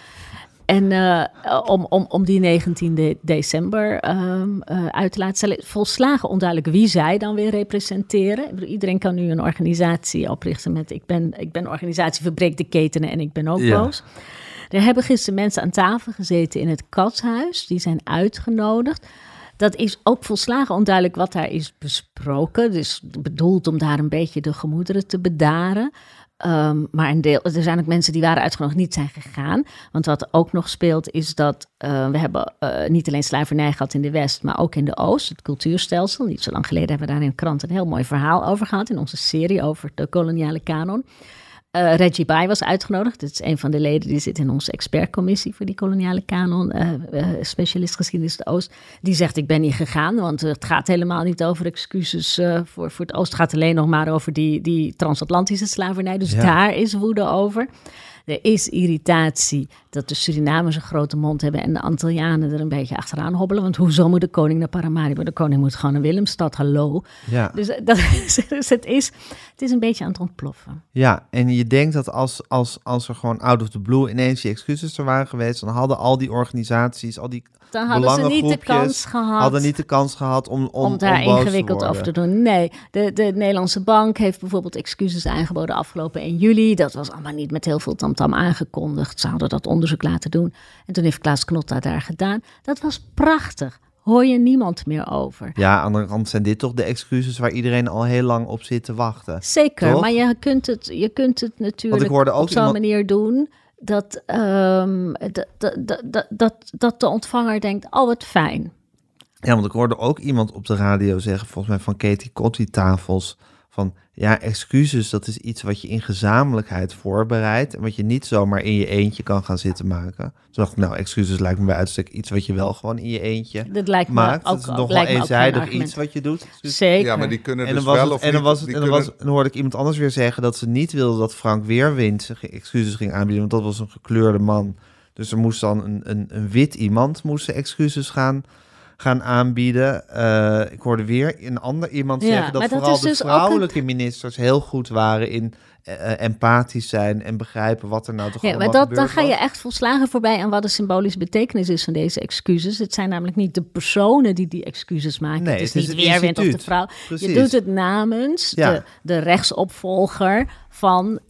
En uh, om, om, om die negentiende december um, uh, uit te laten stellen. Volslagen onduidelijk wie zij dan weer representeren. Ik bedoel, iedereen kan nu een organisatie oprichten met ik ben, ik ben organisatie Verbreek de Ketenen en ik ben ook Ja. boos. Er hebben gisteren mensen aan tafel gezeten in het Katshuis. Die zijn uitgenodigd. Dat is ook volslagen onduidelijk wat daar is besproken. Dus bedoeld om daar een beetje de gemoederen te bedaren. Um, maar een deel, er zijn ook mensen die waren uitgenodigd, niet zijn gegaan. Want wat ook nog speelt is dat uh, we hebben uh, niet alleen slavernij gehad in de West, maar ook in de Oost, het cultuurstelsel. Niet zo lang geleden hebben we daar in de krant een heel mooi verhaal over gehad in onze serie over de koloniale kanon. Uh, Reggie Bai was uitgenodigd. Dat is een van de leden die zit in onze expertcommissie voor die koloniale kanon. Uh, uh, specialist geschiedenis de Oost. Die zegt ik ben niet gegaan, want het gaat helemaal niet over excuses uh, voor, voor het Oost. Het gaat alleen nog maar over die, die transatlantische slavernij. Dus Ja. daar is woede over. Er is irritatie dat de Surinamers een grote mond hebben en de Antillianen er een beetje achteraan hobbelen. Want hoezo moet de koning naar Paramaribo? De koning moet gewoon naar Willemstad, hallo. Ja. Dus, dat is, dus het, is, het is een beetje aan het ontploffen. Ja, en je denkt dat als, als, als er gewoon out of the blue ineens die excuses er waren geweest, dan hadden al die organisaties, al die Dan hadden ze niet de belangengroepjes kans gehad hadden niet de kans gehad om, om, om daar om boos ingewikkeld te over worden. te doen. Nee, de, de Nederlandse Bank heeft bijvoorbeeld excuses aangeboden afgelopen in juli. Dat was allemaal niet met heel veel tamtam aangekondigd. Ze hadden dat onderzoek laten doen. En toen heeft Klaas Knot dat daar gedaan. Dat was prachtig. Hoor je niemand meer over. Ja, aan de andere kant zijn dit toch de excuses waar iedereen al heel lang op zit te wachten. Zeker, Toch? maar je kunt het, je kunt het natuurlijk hoorde ook op zo'n iemand- manier doen dat, um, dat, dat, dat, dat, dat de ontvanger denkt, oh wat fijn. Ja, want ik hoorde ook iemand op de radio zeggen, volgens mij van Katie Kotti tafels, van ja, excuses, dat is iets wat je in gezamenlijkheid voorbereidt en wat je niet zomaar in je eentje kan gaan zitten maken. Toen dacht ik, nou, excuses lijkt me bij uitstek iets wat je wel gewoon in je eentje Dat lijkt me maakt. ook, Het is ook, nog wel lijkt me ook geen eenzijdig argument. iets wat je doet. Excuses. Zeker. Ja, maar die kunnen En dus dan, was wel het, of en, dan niet- was het, die en, dan kunnen- was, en dan hoorde ik iemand anders weer zeggen dat ze niet wilden dat Frank Weerwind zich excuses ging aanbieden, want dat was een gekleurde man. Dus er moest dan een, een, een wit iemand moest ze excuses gaan, gaan aanbieden. Uh, ik hoorde weer een ander iemand Ja, zeggen dat maar dat vooral is de dus ook vrouwelijke ministers heel goed waren in uh, empathisch zijn en begrijpen wat er nou toch Ja, allemaal maar dat, gebeurd dan ga je was. echt volslagen voorbij aan wat de symbolische betekenis is van deze excuses. Het zijn namelijk niet de personen die die excuses maken. Nee, het is het is niet het Weerwind of de instituut. vrouw. Precies. Je doet het namens Ja. de, de rechtsopvolger van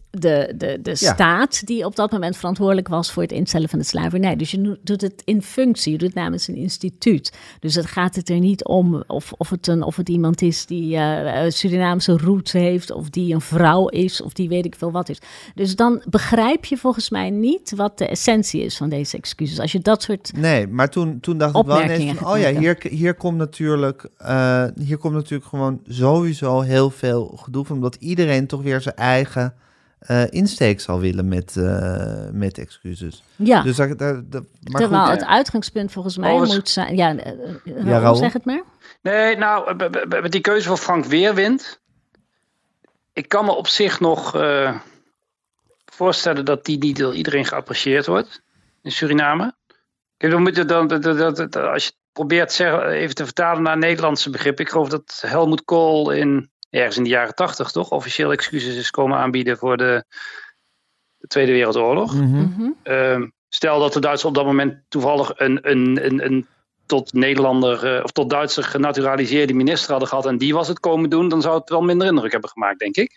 de, de, de Ja. staat die op dat moment verantwoordelijk was voor het instellen van de slavernij. Dus je doet het in functie, je doet het namens een instituut. Dus het gaat het er niet om of, of, het, een, of het iemand is die uh, Surinaamse roots heeft, of die een vrouw is, of die weet ik veel wat is. Dus dan begrijp je volgens mij niet wat de essentie is van deze excuses. Als je dat soort... Nee, maar toen, toen dacht ik wel Opmerkingen ineens van, oh ja, maken. hier, hier komt natuurlijk, uh, hier komt natuurlijk gewoon sowieso heel veel gedoe van, omdat iedereen toch weer zijn eigen uh, insteek zal willen met, uh, met excuses. Ja, Dus daar, daar, daar- maar terwijl goed, het uitgangspunt volgens mij Overigens- moet zijn... Ja, uh, uh, Ja, Raoul? zeg het maar. Nee, nou, b- b- b- die keuze van Frank Weerwind. Ik kan me op zich nog uh, voorstellen dat die niet door iedereen geapprecieerd wordt in Suriname. Kijk, dan moet je dan, dat, dat, dat, als je het probeert zeg, even te vertalen naar Nederlandse begrip. Ik geloof dat Helmut Kohl in, ergens in de jaren tachtig toch officieel excuses is komen aanbieden voor de, de Tweede Wereldoorlog. mhm. Mhm. Um, stel dat de Duitsers op dat moment toevallig een, een, een, een tot Nederlander uh, of tot Duitser genaturaliseerde minister hadden gehad en die was het komen doen, dan zou het wel minder indruk hebben gemaakt, denk ik.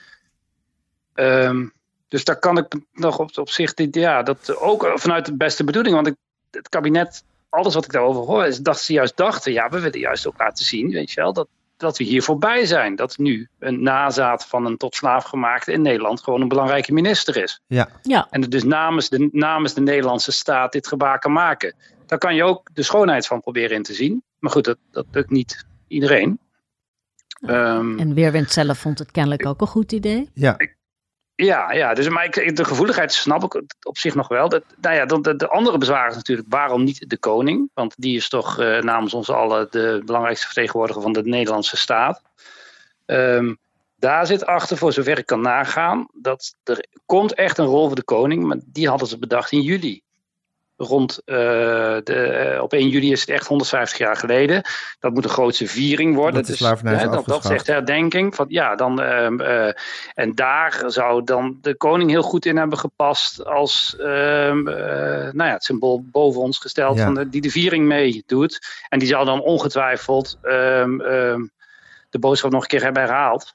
Um, dus daar kan ik nog op, op zich, dit, ja, dat ook vanuit de beste bedoeling, want ik, het kabinet, alles wat ik daarover hoor, is dat ze juist dachten, ja, we willen juist ook laten zien, weet je wel, dat, dat we hier voorbij zijn. Dat nu een nazaat van een tot slaaf gemaakte in Nederland gewoon een belangrijke minister is. Ja. Ja, En het dus namens de, namens de Nederlandse staat dit gebaar kan maken. Daar kan je ook de schoonheid van proberen in te zien. Maar goed, dat, dat lukt niet iedereen. Um, en Weerwind zelf vond het kennelijk ook een goed idee. Ja. ja, ja, dus maar ik, de gevoeligheid snap ik op zich nog wel. Dat, nou ja, de, de andere bezwaar is natuurlijk, waarom niet de koning? Want die is toch uh, namens ons allen de belangrijkste vertegenwoordiger van de Nederlandse staat. Um, Daar zit achter, voor zover ik kan nagaan, dat er komt echt een rol voor de koning, maar die hadden ze bedacht in juli. Rond, uh, de, uh, op één juli is het echt honderdvijftig jaar geleden. Dat moet een grootse viering worden. Dat de slavernij is hè, dat, dat is afgeschaft. echt herdenking. Van, ja, dan, uh, uh, en daar zou dan de koning heel goed in hebben gepast als uh, uh, nou ja, het symbool boven ons gesteld, Ja. van de, die de viering mee doet. En die zou dan ongetwijfeld um, um, de boodschap nog een keer hebben herhaald.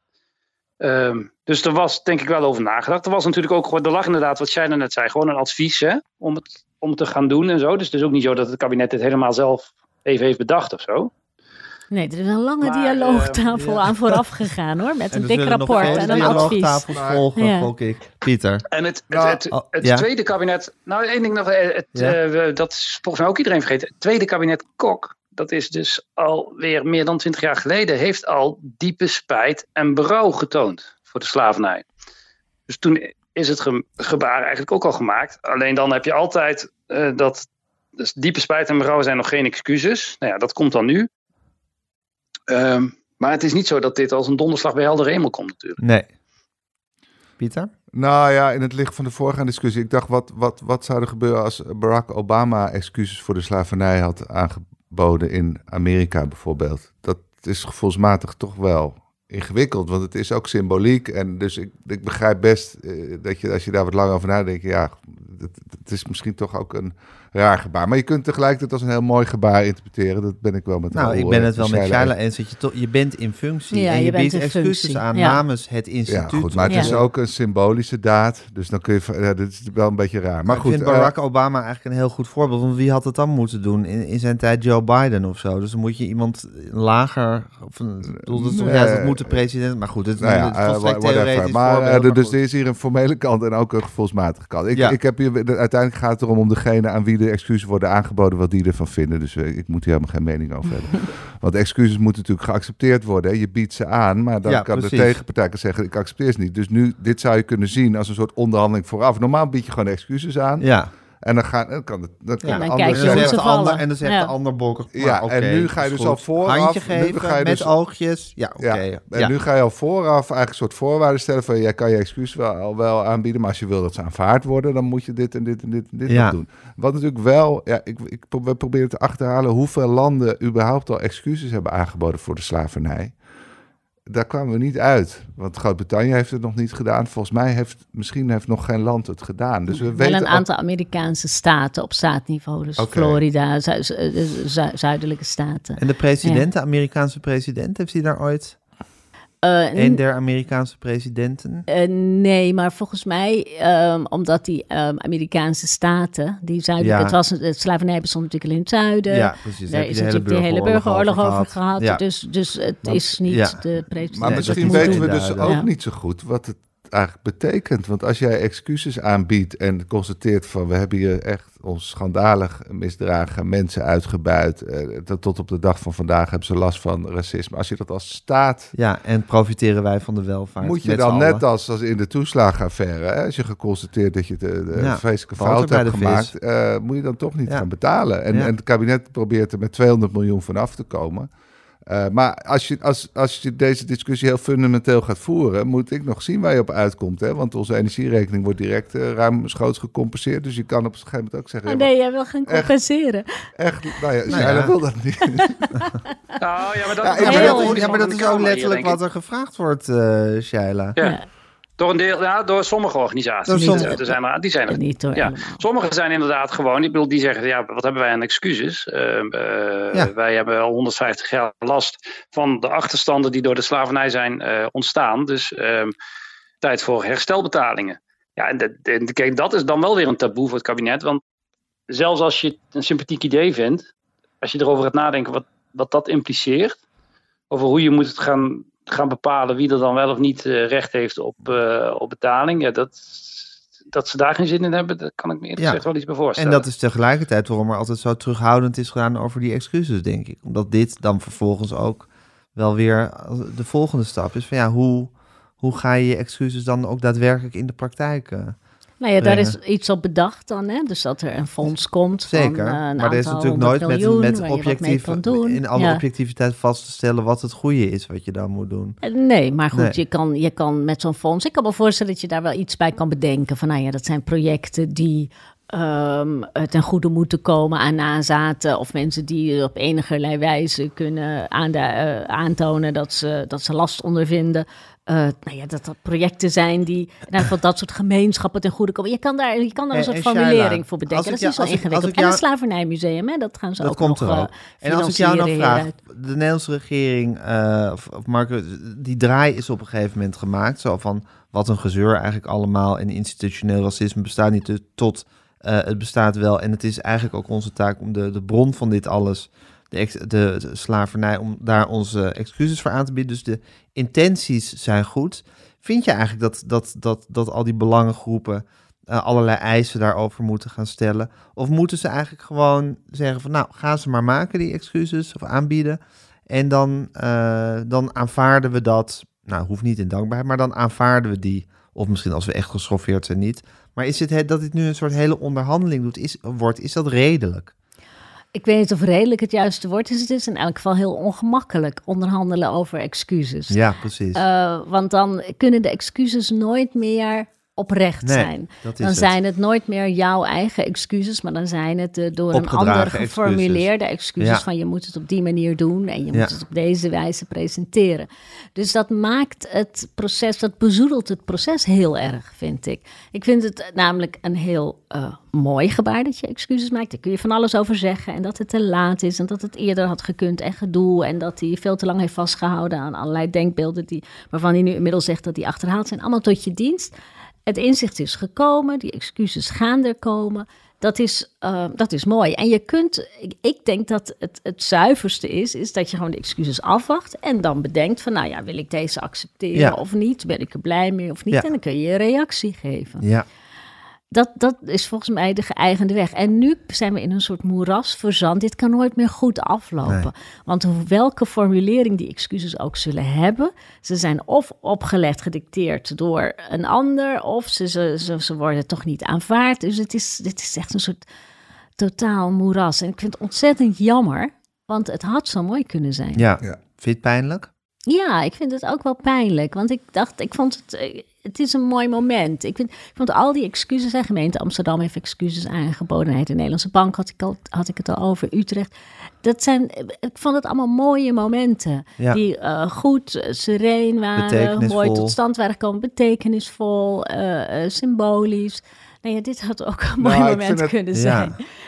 Um, dus er was denk ik wel over nagedacht. Er was natuurlijk ook, er lag inderdaad wat jij net zei, gewoon een advies hè, om, het, om het te gaan doen en zo. Dus het is ook niet zo dat het kabinet dit helemaal zelf even heeft bedacht of zo. Nee, er is een lange Maar, dialoogtafel uh, ja. aan vooraf gegaan hoor. Met En een er dik zullen nog rapport vele en een advies. dialoogtafels volgen, Ja. gok ik. Pieter. En het, het, Nou, het, oh, het ja. tweede kabinet, nou één ding nog, het, Ja. uh, we, dat is volgens mij ook iedereen vergeten. Het tweede kabinet Kok, dat is dus alweer meer dan twintig jaar geleden, heeft al diepe spijt en berouw getoond voor de slavernij. Dus toen is het ge- gebaar eigenlijk ook al gemaakt. Alleen dan heb je altijd uh, dat, dus diepe spijt en berouw zijn nog geen excuses. Nou ja, dat komt dan nu. Um, maar het is niet zo dat dit als een donderslag bij heldere hemel komt natuurlijk. Nee. Pieter? Nou ja, in het licht van de voorgaande discussie. Ik dacht, wat, wat, wat zou er gebeuren als Barack Obama excuses voor de slavernij had aangeboden in Amerika bijvoorbeeld? Dat is gevoelsmatig toch wel ingewikkeld, want het is ook symboliek. En dus ik, ik begrijp best uh, dat je, als je daar wat langer over nadenkt, ja, het, het is misschien toch ook een raar gebaar. Maar je kunt tegelijkertijd als een heel mooi gebaar interpreteren. Dat ben ik wel met Nou, Raoul, ik ben uh, het wel met Shaila Shaila eens dat je, to- je bent in functie Ja, en je, je bent biedt in excuses functie. aan Ja. namens het instituut. Ja, goed, maar het Ja. is ook een symbolische daad. Dus dan kun je, ja, dit is wel een beetje raar. Maar Maar goed, ik vind uh, Barack Obama eigenlijk een heel goed voorbeeld. Want wie had het dan moeten doen? In, in zijn tijd Joe Biden of zo. Dus dan moet je iemand lager... Of een, ik bedoel, dat, is toch Nee. juist, dat moet de president... Maar goed, het is nou ja, een uh, volstrekt whatever. theoretisch Maar voorbeeld. uh, maar dus goed. er is hier een formele kant en ook een gevoelsmatige kant. Ik, Ja. ik heb hier, de- uiteindelijk gaat het erom om degene aan wie de excuses worden aangeboden, wat die ervan vinden. Dus uh, ik moet hier helemaal geen mening over hebben. Want excuses moeten natuurlijk geaccepteerd worden. Hè. Je biedt ze aan, maar dan Ja, kan precies. de tegenpartij kan zeggen, ik accepteer ze niet. Dus nu, dit zou je kunnen zien als een soort onderhandeling vooraf. Normaal bied je gewoon excuses aan. Ja. En dan, gaan, dan kan het... Dan kan Ja, de dan ander kijk je En dan hoe zegt ze de vallen. ander, en dan zegt Ja. de ander bokkig. Ja, en nu ga je dus al vooraf- Handje nu geven, ga je met dus- oogjes. Ja, oké. Ja, Ja. en nu ga je al vooraf eigenlijk een soort voorwaarden stellen van, jij kan je excuus wel, al wel aanbieden, maar als je wil dat ze aanvaard worden, dan moet je dit en dit en dit en dit Ja. nog doen. Wat natuurlijk wel, ja, ik, ik, pro- we proberen te achterhalen hoeveel landen überhaupt al excuses hebben aangeboden voor de slavernij. Daar kwamen we niet uit, want Groot-Brittannië heeft het nog niet gedaan. Volgens mij heeft misschien heeft nog geen land het gedaan. Dus we Wel weten een ook- aantal Amerikaanse staten op staatniveau. Dus Oké. Florida, zu- zu- zu- zuidelijke staten. En de president, de Amerikaanse president, heeft hij daar ooit... Uh, Uh, Een der Amerikaanse presidenten? Uh, nee, maar volgens mij, um, omdat die um, Amerikaanse staten, die zuidelijke, ja. het was het slavernij bestond natuurlijk in het zuiden. Ja, precies. Daar is natuurlijk die hele burgeroorlog over gehad. gehad. Ja. Dus, dus het maar, is niet ja. de president. Maar misschien weten we dus ook ja. niet zo goed wat het eigenlijk betekent. Want als jij excuses aanbiedt en constateert van we hebben hier echt ons schandalig misdragen, mensen uitgebuit, eh, tot op de dag van vandaag hebben ze last van racisme. Als je dat als staat... Ja, en profiteren wij van de welvaart. Moet je dan net als, als in de toeslagenaffaire, hè, als je geconstateerd dat je de, de ja, vreselijke fout hebt gemaakt, uh, moet je dan toch niet ja. gaan betalen. En, ja. en het kabinet probeert er met tweehonderd miljoen van af te komen. Uh, maar als je, als, als je deze discussie heel fundamenteel gaat voeren, moet ik nog zien waar je op uitkomt. Hè? Want onze energierekening wordt direct uh, ruimschoots gecompenseerd. Dus je kan op een gegeven moment ook zeggen... Oh, nee, jij wil gaan compenseren. Echt, echt nou ja, nou ja. wil dat niet. Nou, ja, maar dat, ja, ja, maar dat, is, ja, maar dat is ook letterlijk wat er gevraagd wordt, uh, Shaila. Ja. ja. Door, een deel, ja, door sommige organisaties. Door sommige. Niet, er zijn er, die zijn er niet. Hoor, ja. Sommige zijn inderdaad gewoon, ik bedoel, die zeggen, ja, wat hebben wij aan excuses? Uh, uh, ja. Wij hebben al honderdvijftig jaar last van de achterstanden die door de slavernij zijn uh, ontstaan. Dus uh, tijd voor herstelbetalingen. Ja, en de, de, de, dat is dan wel weer een taboe voor het kabinet. Want zelfs als je het een sympathiek idee vindt, als je erover gaat nadenken wat, wat dat impliceert, over hoe je moet het gaan... gaan bepalen wie er dan wel of niet uh, recht heeft op, uh, op betaling. Ja, dat, dat ze daar geen zin in hebben, dat kan ik me eerlijk gezegd ja. wel iets bij voorstellen. En dat is tegelijkertijd waarom er altijd zo terughoudend is gedaan over die excuses, denk ik. Omdat dit dan vervolgens ook wel weer de volgende stap is. Van ja, hoe, hoe ga je je excuses dan ook daadwerkelijk in de praktijk uh, Nou ja, daar is iets op bedacht dan, hè? Dus dat er een fonds komt. Zeker, van, uh, een maar er is natuurlijk nooit met, met objectief, in alle ja. objectiviteit vast te stellen wat het goede is wat je dan moet doen. Nee, maar goed, nee. Je, kan, je kan met zo'n fonds, ik kan me voorstellen dat je daar wel iets bij kan bedenken. Van nou ja, dat zijn projecten die um, ten goede moeten komen aan nazaten of mensen die op enige wijze kunnen aanda- uh, aantonen dat ze, dat ze last ondervinden. Uh, nou ja, dat dat projecten zijn die in ieder geval dat soort gemeenschappen ten goede komen. Je kan daar, je kan daar een soort formulering Shaila, voor bedenken. Dat is niet zo ingewikkeld. En het Slavernijmuseum, hè, dat gaan ze dat ook komt nog er ook. Uh, en als ik jou dan vraag, de Nederlandse regering, uh, of, of Marco, die draai is op een gegeven moment gemaakt. Zo van, wat een gezeur eigenlijk allemaal. En institutioneel racisme bestaat niet tot, uh, het bestaat wel. En het is eigenlijk ook onze taak om de, de bron van dit alles... De, ex, de, de slavernij, om daar onze excuses voor aan te bieden. Dus de intenties zijn goed. Vind je eigenlijk dat, dat, dat, dat al die belangengroepen uh, allerlei eisen daarover moeten gaan stellen? Of moeten ze eigenlijk gewoon zeggen van, nou, ga ze maar maken, die excuses, of aanbieden. En dan, uh, dan aanvaarden we dat, nou, hoeft niet in dankbaarheid, maar dan aanvaarden we die. Of misschien als we echt geschoffeerd zijn niet. Maar is het dat dit nu een soort hele onderhandeling doet, is, wordt, is dat redelijk? Ik weet niet of redelijk het juiste woord is. Het is in elk geval heel ongemakkelijk onderhandelen over excuses. Ja, precies. Uh, want dan kunnen de excuses nooit meer oprecht nee, zijn. Dat is dan het. zijn het nooit meer jouw eigen excuses, maar dan zijn het uh, door een ander geformuleerde excuses, excuses ja. van je moet het op die manier doen en je ja. moet het op deze wijze presenteren. Dus dat maakt het proces, dat bezoedelt het proces heel erg, vind ik. Ik vind het namelijk een heel uh, mooi gebaar dat je excuses maakt. Daar kun je van alles over zeggen en dat het te laat is en dat het eerder had gekund en gedoe en dat hij veel te lang heeft vastgehouden aan allerlei denkbeelden die, waarvan hij nu inmiddels zegt dat die achterhaald zijn. Allemaal tot je dienst. Het inzicht is gekomen, die excuses gaan er komen. Dat is, uh, dat is mooi. En je kunt, ik, ik denk dat het, het zuiverste is, is dat je gewoon de excuses afwacht en dan bedenkt van, nou ja, wil ik deze accepteren ja. of niet? Ben ik er blij mee of niet? Ja. En dan kun je een reactie geven. Ja. Dat, dat is volgens mij de geëigende weg. En nu zijn we in een soort moeras verzand. Dit kan nooit meer goed aflopen. Nee. Want welke formulering die excuses ook zullen hebben, ze zijn of opgelegd, gedicteerd door een ander, of ze, ze, ze, ze worden toch niet aanvaard. Dus het is, dit is echt een soort totaal moeras. En ik vind het ontzettend jammer, want het had zo mooi kunnen zijn. Ja, ja. Vind je het pijnlijk? Ja, ik vind het ook wel pijnlijk. Want ik dacht, ik vond het... Het is een mooi moment. Ik, vind, ik vond al die excuses, en gemeente Amsterdam heeft excuses aangeboden. De Nederlandse Bank had ik, al, had ik het al over, Utrecht. Dat zijn, ik vond het allemaal mooie momenten. Ja. Die uh, goed, sereen waren, mooi tot stand waren gekomen. Betekenisvol, uh, uh, symbolisch. Nou ja, dit had ook een mooi nou, moment kunnen het, zijn. Ja.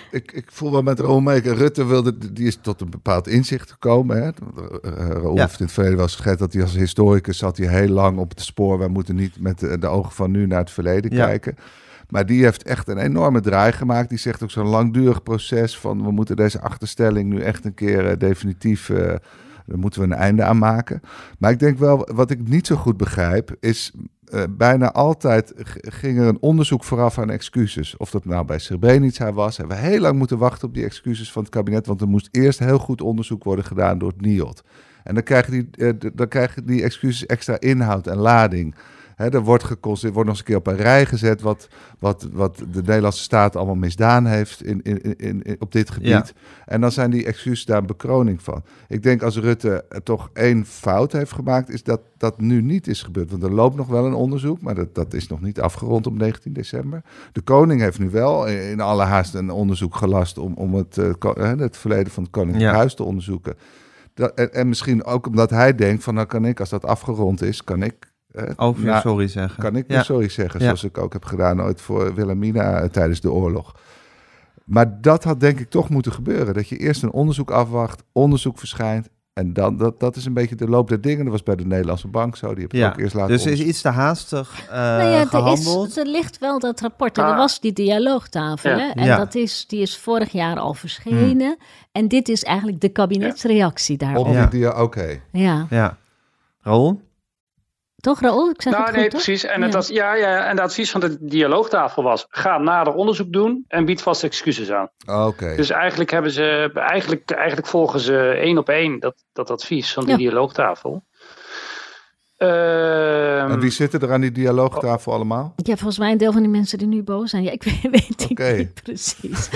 ik, ik voel wel met Raoul mee. Rutte wilde, die is tot een bepaald inzicht gekomen. Hè. Raoul ja. heeft in het verleden wel eens geschreven dat hij als historicus zat hij heel lang op het spoor. Wij moeten niet met de, de ogen van nu naar het verleden ja. kijken. Maar die heeft echt een enorme draai gemaakt. Die zegt ook zo'n langdurig proces van we moeten deze achterstelling nu echt een keer uh, definitief... Uh, daar moeten we een einde aan maken. Maar ik denk wel, wat ik niet zo goed begrijp, is uh, bijna altijd g- ging er een onderzoek vooraf aan excuses. Of dat nou bij Srebrenica was. Hebben we heel lang moeten wachten op die excuses van het kabinet, want er moest eerst heel goed onderzoek worden gedaan door het N I O D. En dan krijgen die, uh, d- dan krijgen die excuses extra inhoud en lading. He, er wordt, geconst- wordt nog eens een keer op een rij gezet wat, wat, wat de Nederlandse staat allemaal misdaan heeft in, in, in, in, op dit gebied. Ja. En dan zijn die excuses daar een bekroning van. Ik denk als Rutte toch één fout heeft gemaakt, is dat dat nu niet is gebeurd. Want er loopt nog wel een onderzoek, maar dat, dat is nog niet afgerond op negentien december. De koning heeft nu wel in alle haast een onderzoek gelast om, om het, uh, het verleden van het Koninklijk ja. Huis te onderzoeken. Dat, en, en misschien ook omdat hij denkt van, nou kan ik, als dat afgerond is, kan ik Uh, ook weer nou, sorry zeggen. Kan ik weer ja. sorry zeggen, zoals ja. ik ook heb gedaan ooit voor Wilhelmina uh, tijdens de oorlog. Maar dat had denk ik toch moeten gebeuren. Dat je eerst een onderzoek afwacht, onderzoek verschijnt. En dan, dat, dat is een beetje de loop der dingen. Dat was bij de Nederlandse Bank zo. Die heb ik ja. ook eerst laten Dus er is iets te haastig uh, nou ja, gehandeld. Er, is, er ligt wel dat rapport. En ah. er was die dialoogtafel. Ja. Hè? En ja. dat is, die is vorig jaar al verschenen. Hmm. En dit is eigenlijk de kabinetsreactie ja. daarop. Op ja. die dia- Oké. Okay. Ja. ja. Raoul? Toch, Raoul? Ik zeg nou, het nee, goed, precies. En, ja. het was, ja, ja, en het advies van de dialoogtafel was: ga nader onderzoek doen en bied vast excuses aan. Oké. Okay. Dus eigenlijk hebben ze, eigenlijk, eigenlijk volgen ze één op één dat, dat advies van de ja. dialoogtafel. Uh, en wie zitten er aan die dialoogtafel oh. allemaal? Ja, volgens mij een deel van die mensen die nu boos zijn. Ja, ik weet, weet okay. niet precies.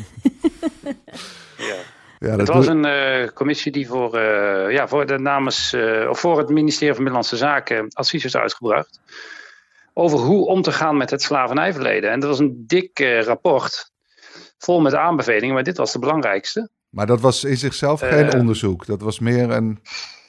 ja. Ja, het was een uh, commissie die voor, uh, ja, voor, de namens, uh, of voor het ministerie van Binnenlandse Zaken advies heeft uitgebracht over hoe om te gaan met het slavernijverleden. En dat was een dik uh, rapport, vol met aanbevelingen, maar dit was de belangrijkste. Maar dat was in zichzelf geen uh, onderzoek, dat was meer een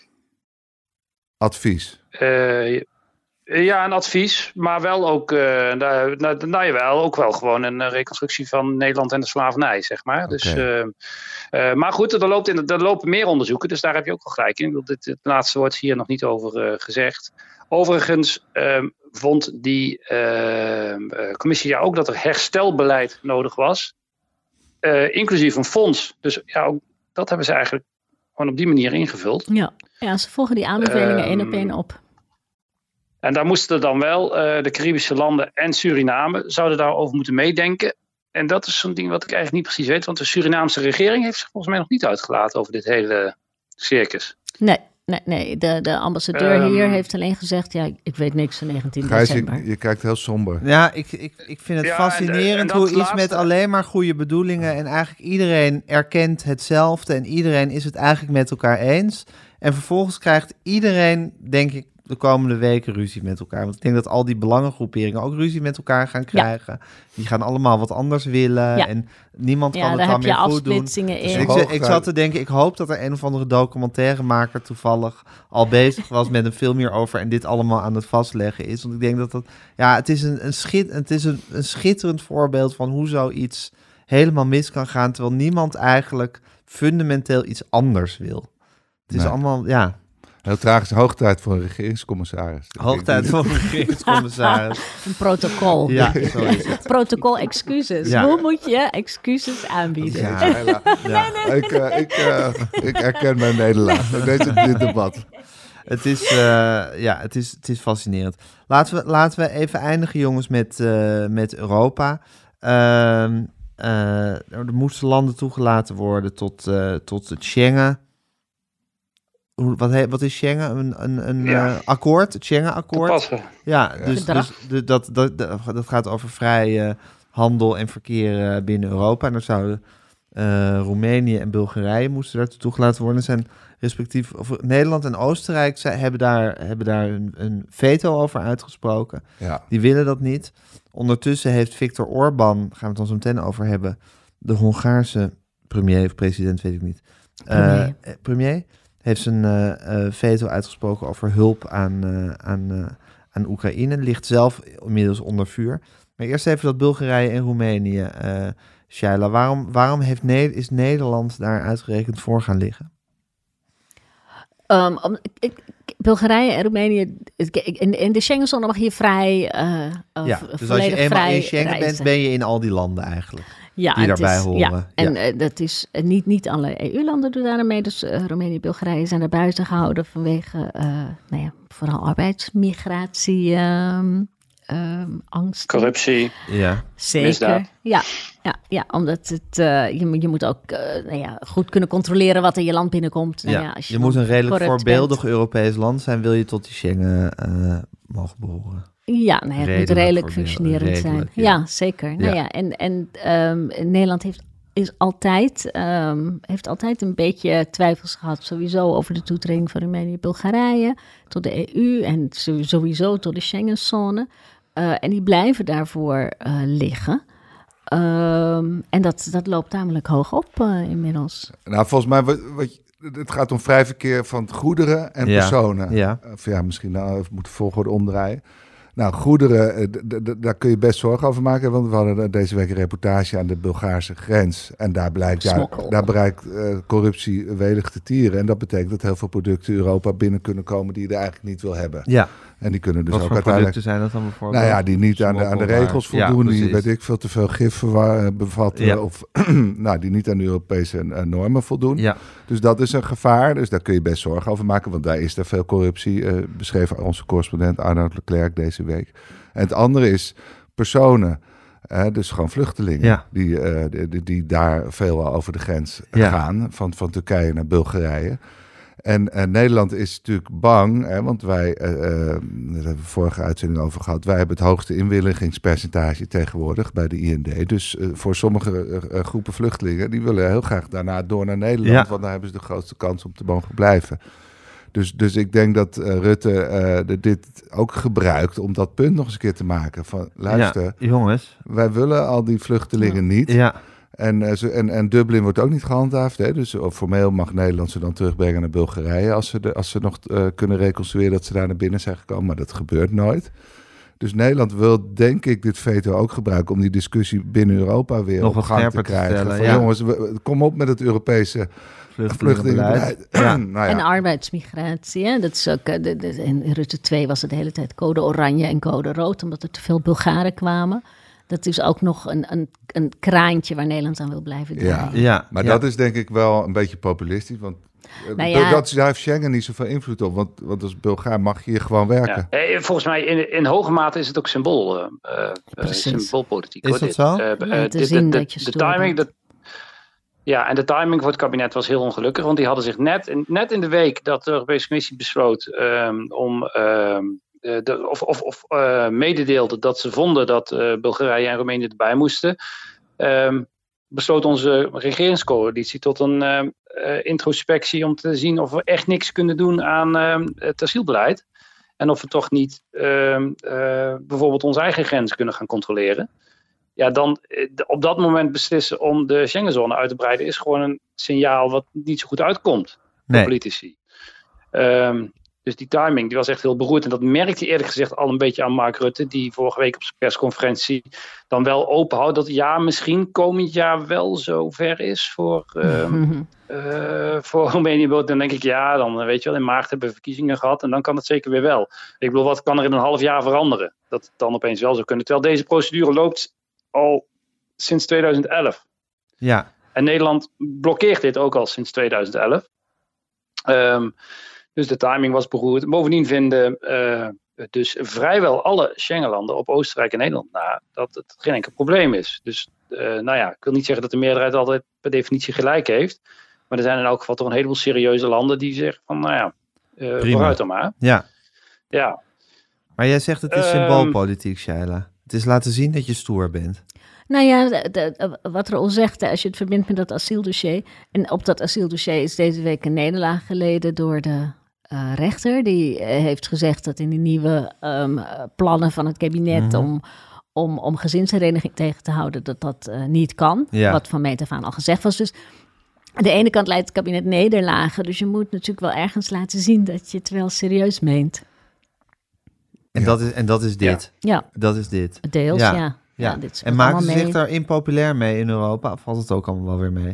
advies. Uh, Ja, een advies, maar wel ook, uh, nou, nou, nou jawel, ook wel gewoon een reconstructie van Nederland en de slavernij, zeg maar. Okay. Dus, uh, uh, maar goed, er, loopt in, er lopen meer onderzoeken, dus daar heb je ook wel gelijk in. Ik bedoel, dit, het laatste woord is hier nog niet over uh, gezegd. Overigens uh, vond die uh, commissie ja ook dat er herstelbeleid nodig was, uh, inclusief een fonds. Dus ja, ook dat hebben ze eigenlijk gewoon op die manier ingevuld. Ja, ja ze volgen die aanbevelingen één um, op één op. En daar moesten dan wel uh, de Caribische landen en Suriname zouden daarover moeten meedenken. En dat is zo'n ding wat ik eigenlijk niet precies weet. Want de Surinaamse regering heeft zich volgens mij nog niet uitgelaten over dit hele circus. Nee, nee, nee. De, de ambassadeur um, hier heeft alleen gezegd, ja, ik weet niks van negentien december. Je, je kijkt heel somber. Ja, ik, ik, ik vind het ja, fascinerend en, en hoe iets laatste... met alleen maar goede bedoelingen en eigenlijk iedereen erkent hetzelfde en iedereen is het eigenlijk met elkaar eens. En vervolgens krijgt iedereen, denk ik, de komende weken ruzie met elkaar. Want ik denk dat al die belangengroeperingen ook ruzie met elkaar gaan krijgen. Ja. Die gaan allemaal wat anders willen. Ja. En niemand ja, kan het dan meer goed doen. In. Dus ik, ik zat te denken, ik hoop dat er een of andere documentairemaker toevallig al bezig was met een film hierover en dit allemaal aan het vastleggen is. Want ik denk dat dat... Ja, het is een, een, schit, het is een, een schitterend voorbeeld van hoe zoiets helemaal mis kan gaan, terwijl niemand eigenlijk fundamenteel iets anders wil. Het is nee. allemaal, ja... Heel tragisch, hoogtijd voor een regeringscommissaris. Hoogtijd voor een regeringscommissaris. Een protocol. Ja, zo is het. Protocol excuses. Ja. Hoe moet je excuses aanbieden? Ja, ja. ja. Nee, nee, nee. Ik, uh, ik, uh, ik herken mijn nederlaag in deze, dit debat. Het is, uh, ja, het is, het is fascinerend. Laten we, laten we even eindigen, jongens, met, uh, met Europa. Uh, uh, er moesten landen toegelaten worden tot, uh, tot het Schengen. Wat, he, wat is Schengen? Een, een, een ja. uh, akkoord? Het Schengen-akkoord? Ja, dus, dus de, dat, dat, dat, dat gaat over vrij uh, handel en verkeer uh, binnen Europa. En dan zouden uh, Roemenië en Bulgarije moesten daartoe toegelaten worden. Zijn respectief, of Nederland en Oostenrijk zij, hebben daar, hebben daar een, een veto over uitgesproken. Ja. Die willen dat niet. Ondertussen heeft Viktor Orbán, gaan we het dan zo meteen over hebben, de Hongaarse premier of president, weet ik niet. Premier. Uh, premier heeft zijn uh, uh, veto uitgesproken over hulp aan, uh, aan, uh, aan Oekraïne. Ligt zelf inmiddels onder vuur. Maar eerst even dat Bulgarije en Roemenië uh, Shaila, waarom, waarom heeft ne- is Nederland daar uitgerekend voor gaan liggen? Um, om, ik, ik, Bulgarije en Roemenië, in, in de Schengenzone mag je vrij, uh, Ja, v- dus als je eenmaal vrij in Schengen reizen. bent, ben je in al die landen eigenlijk. Ja, die het daarbij is, horen. Ja, en Ja. uh, dat is uh, niet, niet alle E U-landen doen daar aan mee. Dus uh, Roemenië en Bulgarije zijn er buiten gehouden vanwege uh, nou ja, vooral arbeidsmigratie, um, um, angst. Corruptie. Ja. Zeker. misdaad. Ja, ja, ja, omdat het, uh, je, moet- je moet ook uh, nou ja, goed kunnen controleren wat in je land binnenkomt. Nou Ja. ja, als je je moet dan een redelijk corrupt voorbeeldig bent. Europees land zijn, wil je tot die Schengen uh, mogen behoren. Ja, nou ja, het moet Redelijk redelijk voorbeeld- functionerend redelijk, zijn. ja. Ja, zeker. Ja. Nou ja, en, en um, Nederland heeft, is altijd, um, heeft altijd een beetje twijfels gehad, sowieso over de toetreding van Roemenië en Bulgarije tot de E U en sowieso tot de Schengenzone. Uh, en die blijven daarvoor uh, liggen. Um, en dat, dat loopt tamelijk hoog op uh, inmiddels. Nou, volgens mij, wat, wat, je- het gaat om vrij verkeer van goederen en Ja, personen. ja. Of ja, misschien nou, moet de volgorde omdraaien. Nou, goederen, eh, d- d- d- daar kun je best zorgen over maken. Want we hadden deze week een reportage aan de Bulgaarse grens. En daar blijkt, ja, Smokkel. daar bereikt uh, corruptie welig te tieren. En dat betekent dat heel veel producten Europa binnen kunnen komen die je er eigenlijk niet wil hebben. Ja, En die kunnen dus wat ook voor uiteindelijk... producten zijn dat dan bijvoorbeeld? Nou ja, die niet aan de, aan de Smokkelbaar. regels Ja, voldoen, die precies. weet ik veel te veel gif verwa- bevatten, Ja. of nou, die niet aan de Europese uh, normen voldoen. Ja, Dus dat is een gevaar, dus daar kun je best zorgen over maken, want daar is er veel corruptie, uh, beschreef onze correspondent Arnoud Leclerc deze week. En het andere is personen, uh, dus gewoon vluchtelingen, Ja. die, uh, die, die, die daar veel over de grens Ja. gaan, van, van Turkije naar Bulgarije. En uh, Nederland is natuurlijk bang, hè, want wij, uh, uh, daar hebben we vorige uitzending over gehad, wij hebben het hoogste inwilligingspercentage tegenwoordig bij de I N D. Dus uh, voor sommige uh, uh, groepen vluchtelingen, die willen heel graag daarna door naar Nederland, Ja. want dan hebben ze de grootste kans om te mogen blijven. Dus, dus ik denk dat uh, Rutte uh, de, dit ook gebruikt om dat punt nog eens een keer te maken. Van, luister, ja. jongens. wij willen al die vluchtelingen niet. Ja, En, uh, ze, en, en Dublin wordt ook niet gehandhaafd. Hè? Dus uh, formeel mag Nederland ze dan terugbrengen naar Bulgarije als ze, de, als ze nog uh, kunnen reconstrueren dat ze daar naar binnen zijn gekomen. Maar dat gebeurt nooit. Dus Nederland wil, denk ik, dit veto ook gebruiken om die discussie binnen Europa weer Nog op wat gang te scherper te krijgen. stellen, Van, ja. jongens, we- kom op met het Europese vluchtelingenbeleid. Ja. nou En ja. arbeidsmigratie, hè? Dat is ook, uh, de, de, in Rutte twee was het de hele tijd code oranje en code rood, omdat er te veel Bulgaren kwamen. Dat is ook nog een, een, een kraantje waar Nederland aan wil blijven draaien. Ja. Ja, Maar ja. dat is denk ik wel een beetje populistisch, want eh, Nou ja. dat, daar heeft Schengen niet zoveel invloed op, want, want als Bulgaar mag je hier gewoon werken. Ja. Eh, Volgens mij in, in hoge mate is het ook symbool, uh, uh, Precies. symboolpolitiek. Is hoor, dat dit. zo? Uh, Ja, uh, te dit- zien de, dat je de stoer timing, bent. dat, ja, en de timing voor het kabinet was heel ongelukkig, want die hadden zich net, in- net in de week dat de Europese Commissie besloot um, om, um, uh, de, of, of, of uh, mededeelde dat ze vonden dat uh, Bulgarije en Roemenië erbij moesten, um, besloot onze regeringscoalitie tot een uh, uh, introspectie om te zien of we echt niks kunnen doen aan uh, het asielbeleid. En of we toch niet uh, uh, bijvoorbeeld onze eigen grens kunnen gaan controleren. Ja, dan uh, op dat moment beslissen om de Schengenzone uit te breiden is gewoon een signaal wat niet zo goed uitkomt voor Nee. politici. Um, dus die timing die was echt heel beroerd. En dat merkte je eerlijk gezegd al een beetje aan Mark Rutte, die vorige week op zijn persconferentie dan wel openhoudt dat ja, misschien komend jaar wel zover is voor, um, uh, voor Roemenië. Dan denk ik ja, dan weet je wel, in maart hebben we verkiezingen gehad en dan kan het zeker weer wel. Ik bedoel, wat kan er in een half jaar veranderen? Dat het dan opeens wel zou kunnen. Terwijl deze procedure loopt al sinds tweeduizend elf. Ja, En Nederland blokkeert dit ook al sinds tweeduizend elf. Um, dus de timing was beroerd. Bovendien vinden uh, dus vrijwel alle Schengenlanden op Oostenrijk en Nederland na dat het geen enkel probleem is. Dus uh, nou ja, ik wil niet zeggen dat de meerderheid altijd per definitie gelijk heeft. Maar er zijn in elk geval toch een heleboel serieuze landen die zeggen van nou ja, uh, Prima. vooruit dan maar. ja. Ja. Maar jij zegt het is Ehm. symboolpolitiek, Shaila. Het is laten zien dat je stoer bent. Nou ja, de, de, wat Raoul zegt, als je het verbindt met dat asieldossier. En op dat asieldossier is deze week een nederlaag geleden door de uh, rechter. Die uh, heeft gezegd dat in de nieuwe um, plannen van het kabinet Mhm. om, om, om gezinshereniging tegen te houden, dat dat uh, niet kan. Ja. Wat van meet af aan al gezegd was. Dus aan de ene kant leidt het kabinet nederlagen. Dus je moet natuurlijk wel ergens laten zien dat je het wel serieus meent. En, Ja. dat, is, en dat is dit. Ja, Dat is dit. deels, Ja. ja. Ja, dit is en maken ze mee. zich daar impopulair mee in Europa? Of valt het ook allemaal wel weer mee?